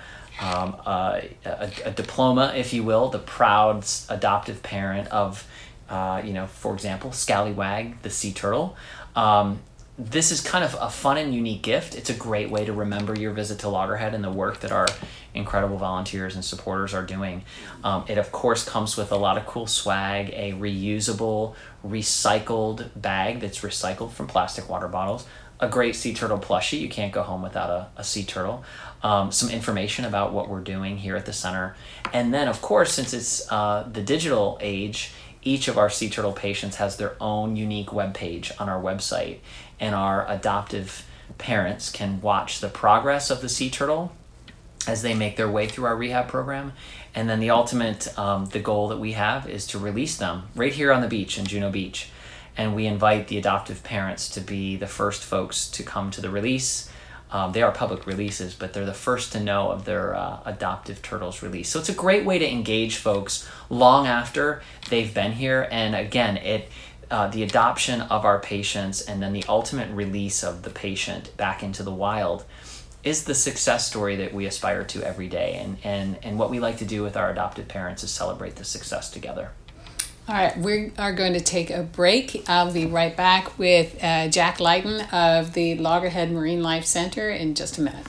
diploma, if you will, the proud adoptive parent of, for example, Scallywag, the sea turtle. this is kind of a fun and unique gift. It's a great way to remember your visit to Loggerhead and the work that our incredible volunteers and supporters are doing. It, of course, comes with a lot of cool swag, a reusable, recycled bag that's recycled from plastic water bottles, a great sea turtle plushie. You can't go home without a sea turtle. Some information about what we're doing here at the center. And then, of course, since it's the digital age, each of our sea turtle patients has their own unique webpage on our website, and our adoptive parents can watch the progress of the sea turtle as they make their way through our rehab program. And then the ultimate, the goal that we have is to release them right here on the beach in Juno Beach. And we invite the adoptive parents to be the first folks to come to the release. They are public releases, but they're the first to know of their adoptive turtles release. So it's a great way to engage folks long after they've been here. And again, the adoption of our patients and then the ultimate release of the patient back into the wild is the success story that we aspire to every day. And what we like to do with our adoptive parents is celebrate the success together. All right, we are going to take a break. I'll be right back with Jack Leighton of the Loggerhead Marine Life Center in just a minute.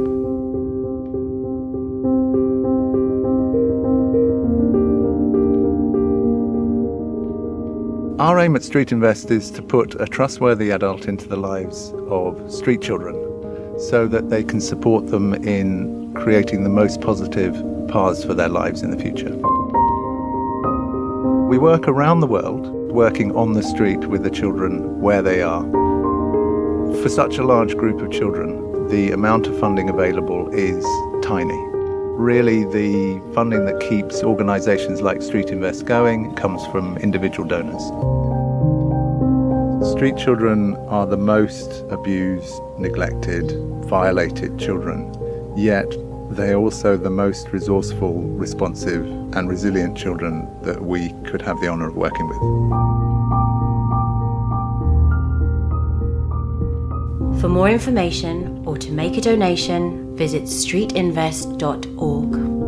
Our aim at Street Invest is to put a trustworthy adult into the lives of street children so that they can support them in creating the most positive paths for their lives in the future. We work around the world, working on the street with the children where they are. For such a large group of children, the amount of funding available is tiny. Really, the funding that keeps organisations like Street Invest going comes from individual donors. Street children are the most abused, neglected, violated children, yet they are also the most resourceful, responsive and resilient children that we could have the honour of working with. For more information or to make a donation, visit streetinvest.org.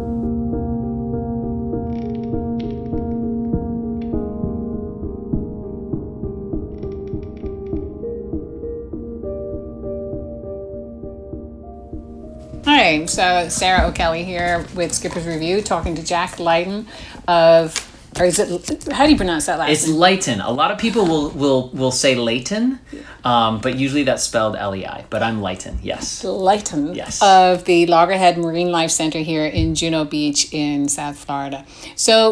Hi, so Sarah O'Kelly here with Skipper's Review, talking to Jack Leighton of, or is it, how do you pronounce that last name? It's Leighton. A lot of people will say Leighton, but usually that's spelled L-E-I, but I'm Leighton, yes. Leighton, yes, of the Loggerhead Marine Life Center here in Juno Beach in South Florida. So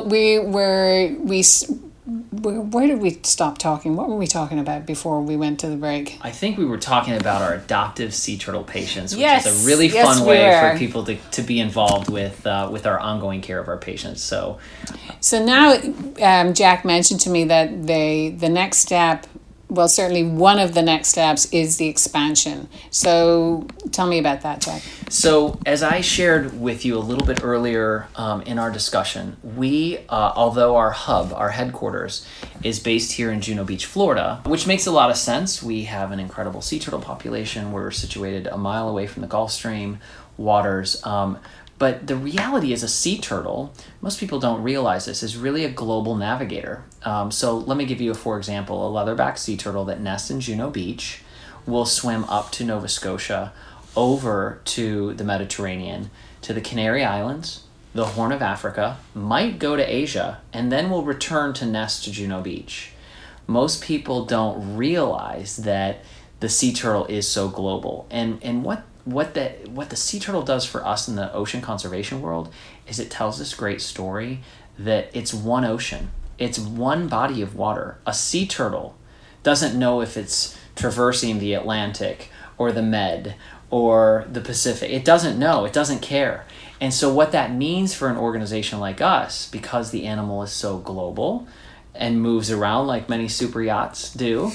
where did we stop talking? What were we talking about before we went to the break? I think we were talking about our adoptive sea turtle patients, which is a really fun way for people to be involved with our ongoing care of our patients. So now, Jack mentioned to me that the next step, well, certainly one of the next steps is the expansion. So tell me about that, Jack. So as I shared with you a little bit earlier in our discussion, we, although our hub, our headquarters, is based here in Juno Beach, Florida, which makes a lot of sense. We have an incredible sea turtle population. We're situated a mile away from the Gulf Stream waters. But the reality is a sea turtle, most people don't realize this, is really a global navigator. So let me give you, for example, a leatherback sea turtle that nests in Juno Beach will swim up to Nova Scotia, over to the Mediterranean, to the Canary Islands, the Horn of Africa, might go to Asia, and then will return to nest to Juno Beach. Most people don't realize that the sea turtle is so global. And what the sea turtle does for us in the ocean conservation world is it tells this great story that it's one ocean. It's one body of water. A sea turtle doesn't know if it's traversing the Atlantic or the Med or the Pacific. It doesn't know. It doesn't care. And so what that means for an organization like us, because the animal is so global and moves around like many super yachts do,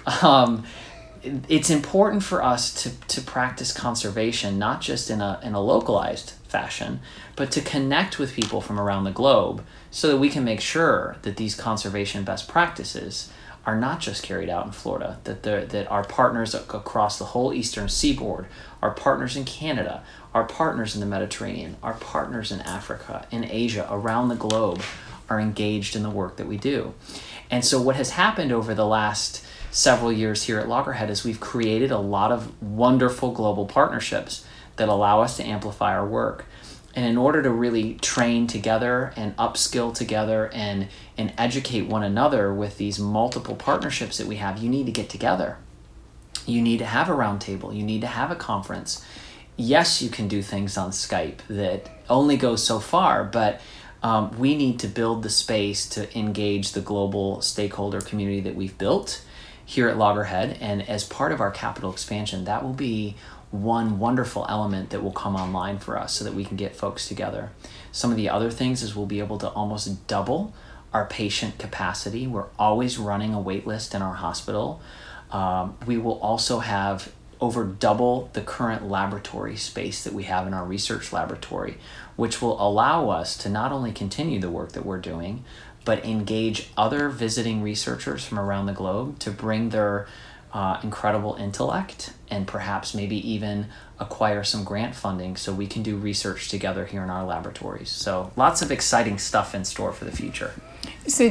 it's important for us to practice conservation, not just in a localized fashion, but to connect with people from around the globe so that we can make sure that these conservation best practices are not just carried out in Florida, that our partners across the whole eastern seaboard, our partners in Canada, our partners in the Mediterranean, our partners in Africa, in Asia, around the globe are engaged in the work that we do. And so what has happened over the last several years here at Loggerhead is we've created a lot of wonderful global partnerships that allow us to amplify our work. And in order to really train together and upskill together and educate one another with these multiple partnerships that we have, you need to get together. You need to have a roundtable. You need to have a conference. Yes, you can do things on Skype that only goes so far, but we need to build the space to engage the global stakeholder community that we've built here at Loggerhead. And as part of our capital expansion, that will be one wonderful element that will come online for us so that we can get folks together. Some of the other things is we'll be able to almost double our patient capacity. We're always running a wait list in our hospital. We will also have over double the current laboratory space that we have in our research laboratory, which will allow us to not only continue the work that we're doing, but engage other visiting researchers from around the globe to bring their incredible intellect and perhaps maybe even acquire some grant funding so we can do research together here in our laboratories. So lots of exciting stuff in store for the future. So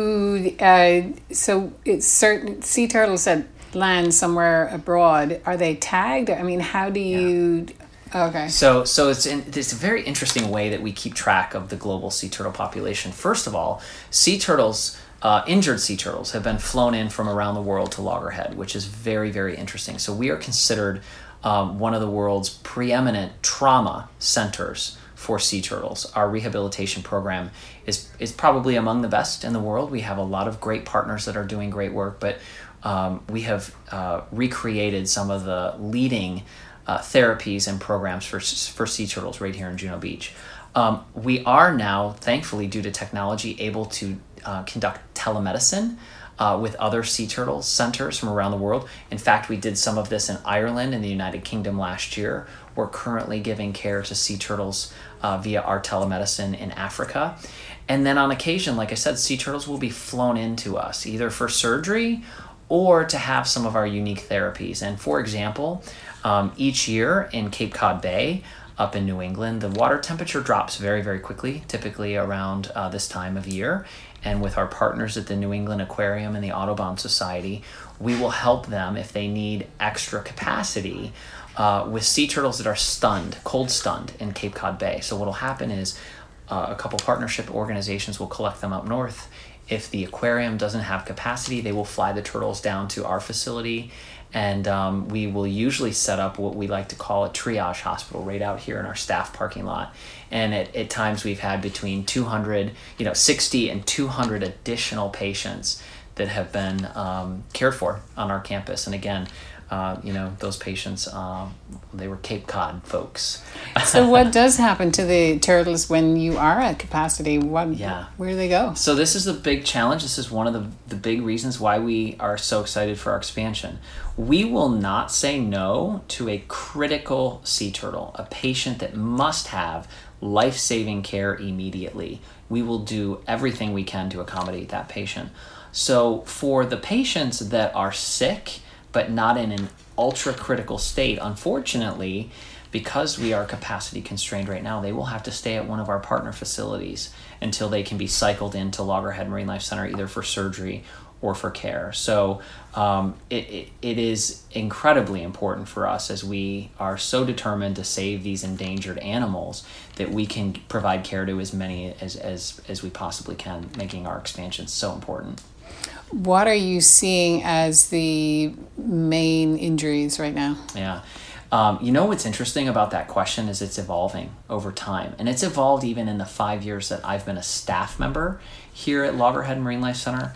so it's certain sea turtles that land somewhere abroad, are they tagged? I mean, how do you... Yeah. Okay. So it's a very interesting way that we keep track of the global sea turtle population. First of all, sea turtles, injured sea turtles have been flown in from around the world to Loggerhead, which is very, very interesting. So we are considered one of the world's preeminent trauma centers for sea turtles. Our rehabilitation program is probably among the best in the world. We have a lot of great partners that are doing great work, but we have recreated some of the leading therapies and programs for sea turtles right here in Juno Beach. We are now, thankfully, due to technology, able to conduct telemedicine with other sea turtle centers from around the world. In fact, we did some of this in Ireland and the United Kingdom last year. We're currently giving care to sea turtles via our telemedicine in Africa. And then on occasion, like I said, sea turtles will be flown into us, either for surgery or to have some of our unique therapies. And for example, each year in Cape Cod Bay, up in New England, the water temperature drops very, very quickly, typically around this time of year. And with our partners at the New England Aquarium and the Audubon Society, we will help them if they need extra capacity with sea turtles that are cold stunned in Cape Cod Bay. So what will happen is a couple partnership organizations will collect them up north. If the aquarium doesn't have capacity, they will fly the turtles down to our facility, and we will usually set up what we like to call a triage hospital right out here in our staff parking lot. And at times we've had between 60 and 200 additional patients that have been cared for on our campus. And again, those patients, they were Cape Cod folks. So what does happen to the turtles when you are at capacity? Where do they go? So this is a big challenge. This is one of the big reasons why we are so excited for our expansion. We will not say no to a critical sea turtle, a patient that must have life-saving care immediately. We will do everything we can to accommodate that patient. So for the patients that are sick but not in an ultra-critical state, unfortunately, because we are capacity constrained right now, they will have to stay at one of our partner facilities until they can be cycled into Loggerhead Marine Life Center, either for surgery or for care. So it is incredibly important for us, as we are so determined to save these endangered animals, that we can provide care to as many as we possibly can, making our expansion so important. What are you seeing as the main injuries right now? Yeah. What's interesting about that question is it's evolving over time. And it's evolved even in the 5 years that I've been a staff member here at Loggerhead Marine Life Center.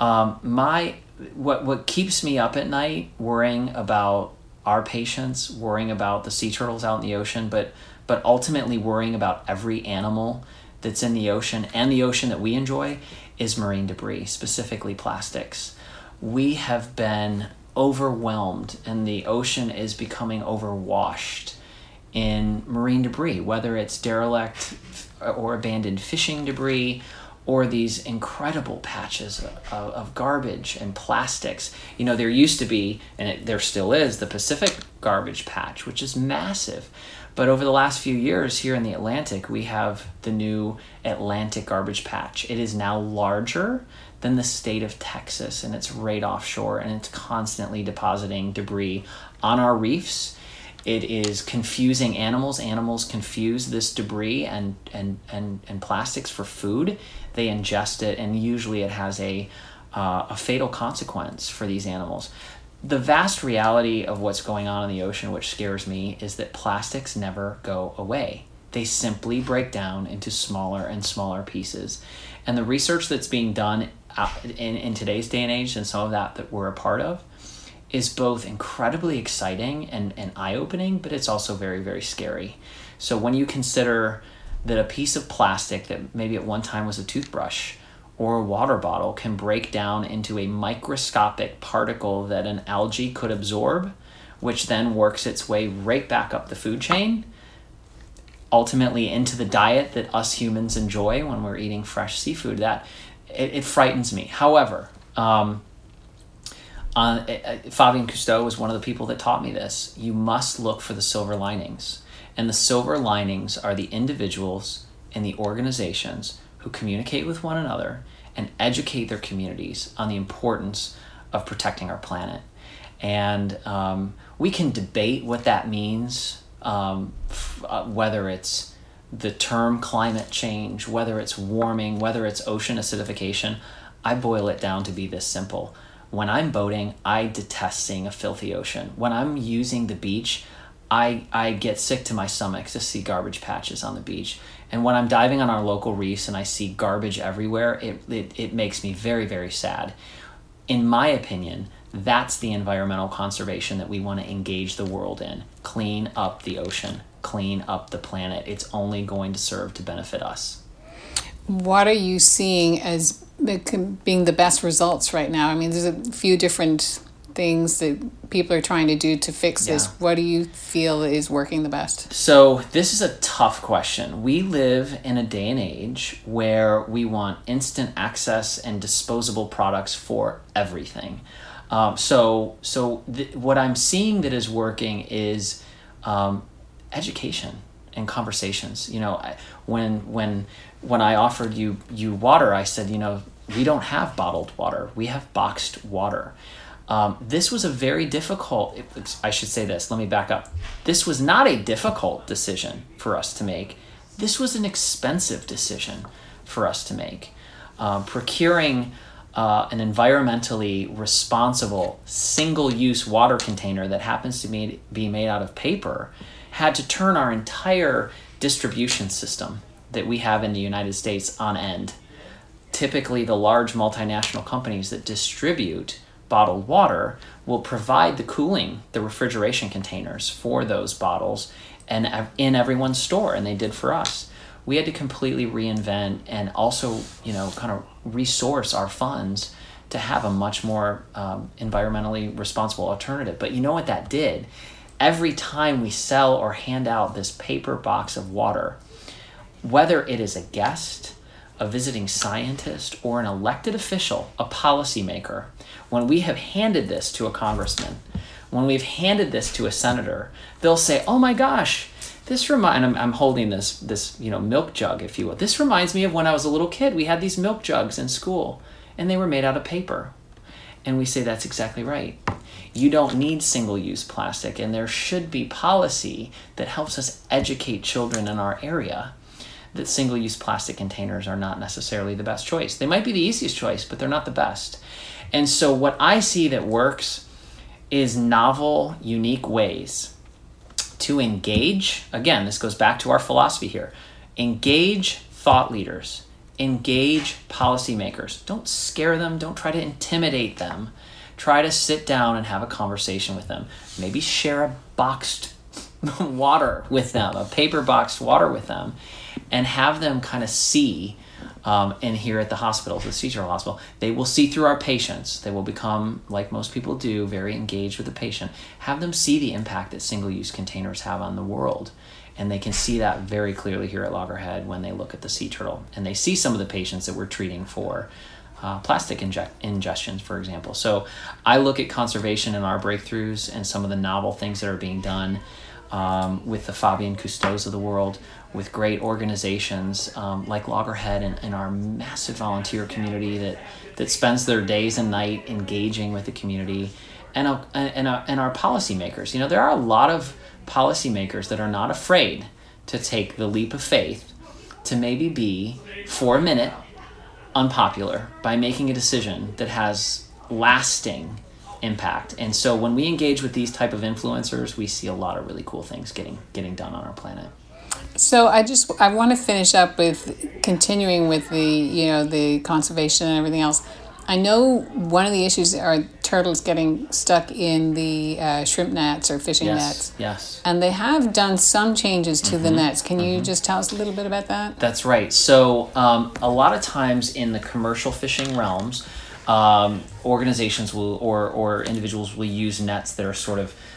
What keeps me up at night worrying about our patients, worrying about the sea turtles out in the ocean, but ultimately worrying about every animal that's in the ocean and the ocean that we enjoy, is marine debris, specifically plastics. We have been overwhelmed, and the ocean is becoming overwashed in marine debris, whether it's derelict or abandoned fishing debris, or these incredible patches of garbage and plastics. There used to be, and there still is, the Pacific garbage patch, which is massive. But over the last few years here in the Atlantic, we have the new Atlantic garbage patch. It is now larger than the state of Texas, and it's right offshore, and it's constantly depositing debris on our reefs. It is confusing animals. Animals confuse this debris and plastics for food. They ingest it, and usually it has a fatal consequence for these animals. The vast reality of what's going on in the ocean, which scares me, is that plastics never go away. They simply break down into smaller and smaller pieces. And the research that's being done in today's day and age, and some of that we're a part of, is both incredibly exciting and eye-opening, but it's also very, very scary. So when you consider that a piece of plastic that maybe at one time was a toothbrush or a water bottle can break down into a microscopic particle that an algae could absorb, which then works its way right back up the food chain, ultimately into the diet that us humans enjoy when we're eating fresh seafood, that it frightens me. However, Fabien Cousteau was one of the people that taught me this. You must look for the silver linings. And the silver linings are the individuals and the organizations who communicate with one another and educate their communities on the importance of protecting our planet. And we can debate what that means, whether it's the term climate change, whether it's warming, whether it's ocean acidification. I boil it down to be this simple. When I'm boating, I detest seeing a filthy ocean. When I'm using the beach, I get sick to my stomach to see garbage patches on the beach. And when I'm diving on our local reefs and I see garbage everywhere, it makes me very, very sad. In my opinion, that's the environmental conservation that we want to engage the world in. Clean up the ocean, clean up the planet. It's only going to serve to benefit us. What are you seeing as being the best results right now? I mean, there's a few different things that people are trying to do to fix this. What do you feel is working the best? So this is a tough question. We live in a day and age where we want instant access and disposable products for everything. What I'm seeing that is working is education and conversations. You know, when I offered you water, I said, we don't have bottled water. We have boxed water. This was a very difficult, I should say this, let me back up. This was not a difficult decision for us to make. This was an expensive decision for us to make. Procuring an environmentally responsible single-use water container that happens to be made out of paper had to turn our entire distribution system that we have in the United States on end. Typically, the large multinational companies that distribute bottled water will provide the cooling, the refrigeration containers for those bottles and in everyone's store, and they did for us. We had to completely reinvent and also, kind of resource our funds to have a much more environmentally responsible alternative. But you know what that did? Every time we sell or hand out this paper box of water, whether it is a guest, a visiting scientist, or an elected official, a policymaker, when we have handed this to a congressman, when we've handed this to a senator, they'll say, "Oh my gosh, I'm holding this milk jug, if you will. This reminds me of when I was a little kid. We had these milk jugs in school, and they were made out of paper." And we say, that's exactly right. You don't need single-use plastic, and there should be policy that helps us educate children in our area that single-use plastic containers are not necessarily the best choice. They might be the easiest choice, but they're not the best. And so what I see that works is novel, unique ways to engage. Again, this goes back to our philosophy here. Engage thought leaders. Engage policymakers. Don't scare them. Don't try to intimidate them. Try to sit down and have a conversation with them. Maybe share a boxed water with them, a paper boxed water with them, and have them kind of see, and here at the hospital, the Sea Turtle Hospital, they will see through our patients. They will become, like most people do, very engaged with the patient. Have them see the impact that single-use containers have on the world. And they can see that very clearly here at Loggerhead when they look at the sea turtle. And they see some of the patients that we're treating for plastic ingestions, for example. So I look at conservation and our breakthroughs and some of the novel things that are being done with the Fabian Cousteaus of the world, with great organizations like Loggerhead and our massive volunteer community that spends their days and night engaging with the community, and our policymakers. There are a lot of policymakers that are not afraid to take the leap of faith to maybe be, for a minute, unpopular by making a decision that has lasting impact. And so when we engage with these type of influencers, we see a lot of really cool things getting done on our planet. So I want to finish up with continuing with the conservation and everything else. I know one of the issues are turtles getting stuck in the shrimp nets or fishing nets. Yes. And they have done some changes to the nets. Can you just tell us a little bit about that? That's right. So a lot of times in the commercial fishing realms, organizations will or individuals will use nets that are sort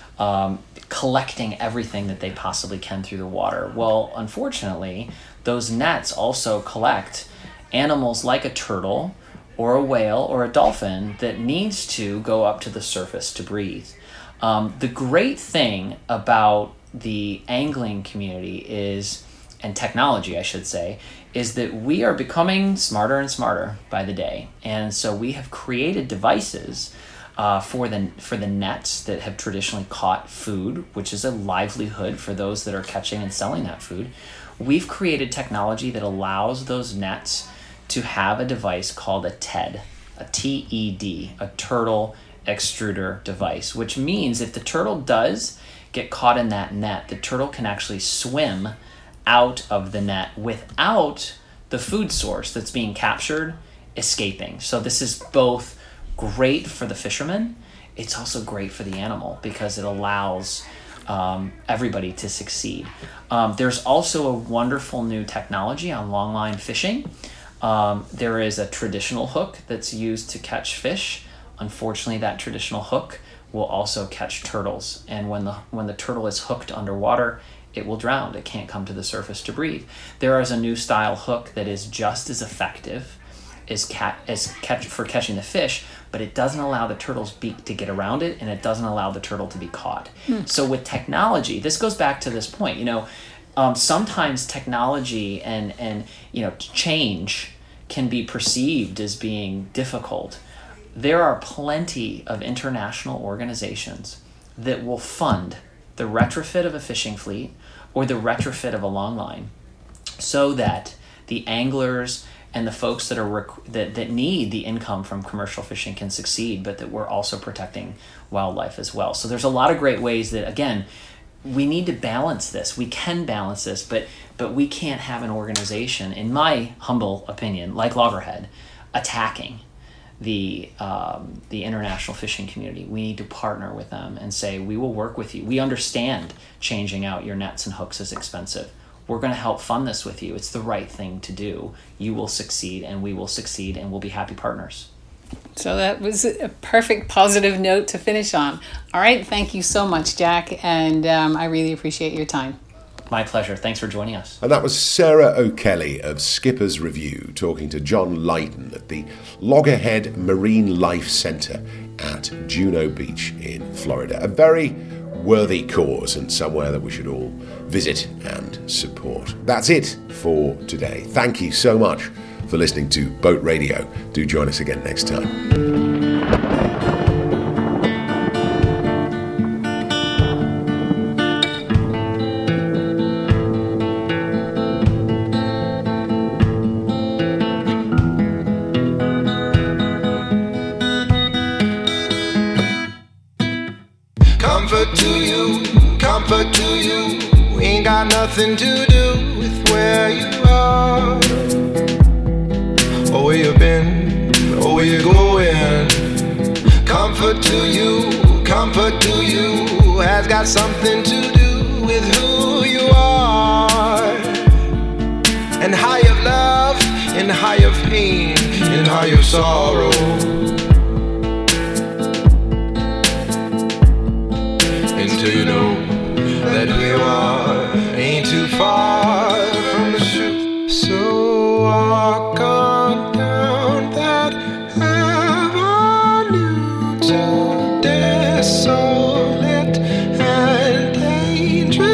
of collecting everything that they possibly can through the water. Well, unfortunately, those nets also collect animals like a turtle or a whale or a dolphin that needs to go up to the surface to breathe. The great thing about the angling community is, and technology I should say, is that we are becoming smarter and smarter by the day. And so we have created devices for the nets that have traditionally caught food, which is a livelihood for those that are catching and selling that food. We've created technology that allows those nets to have a device called a TED, a TED, a turtle extruder device, which means if the turtle does get caught in that net, the turtle can actually swim out of the net without the food source that's being captured escaping. So this is both great for the fisherman, it's also great for the animal because it allows everybody to succeed. There's also a wonderful new technology on longline fishing. There is a traditional hook that's used to catch fish. Unfortunately, that traditional hook will also catch turtles. And when the turtle is hooked underwater, it will drown. It can't come to the surface to breathe. There is a new style hook that is just as effective for catching the fish, but it doesn't allow the turtle's beak to get around it, and it doesn't allow the turtle to be caught. So with technology, this goes back to this point, sometimes technology and change can be perceived as being difficult. There are plenty of international organizations that will fund the retrofit of a fishing fleet or the retrofit of a longline so that the anglers and the folks that are that need the income from commercial fishing can succeed, but that we're also protecting wildlife as well. So there's a lot of great ways that, again, we need to balance this. We can balance this, but we can't have an organization, in my humble opinion, like Loggerhead, attacking the international fishing community. We need to partner with them and say, we will work with you. We understand changing out your nets and hooks is expensive. We're going to help fund this with you. It's the right thing to do. You will succeed, and we will succeed, and we'll be happy partners. So that was a perfect positive note to finish on. All right, thank you so much, Jack, and I really appreciate your time. My pleasure. Thanks for joining us. And that was Sarah O'Kelly of Skipper's Review talking to John Leighton at the Loggerhead Marine Life Centre at Juno Beach in Florida. A very worthy cause and somewhere that we should all visit and support. That's it for today. Thank you so much for listening to Boat Radio. Do join us again next time. Comfort to you, we ain't got nothing to do with where you are, or where you've been, or where you're going. Comfort to you has got something to do with who you are, and how you've loved, and how you've pain, and how you've sorrow. Until you know that who you are ain't too far from the truth. So walk on down that avenue to desolate and dangerous.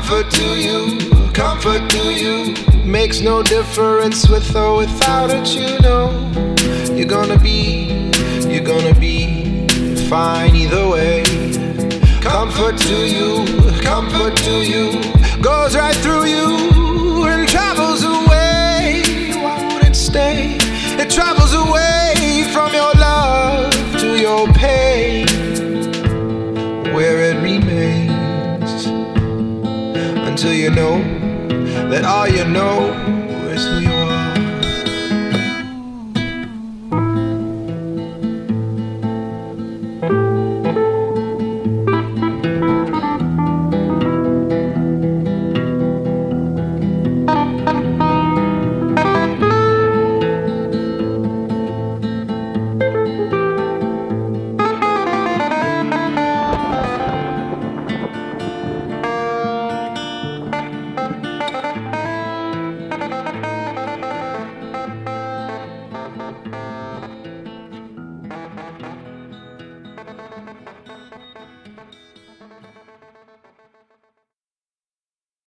Comfort to you makes no difference with or without it, you know. You're gonna be fine either way. Comfort to you goes right through you and travels away. Why would it stay? It travels away from your love to your pain, where it remains until you know that all you know is who you are.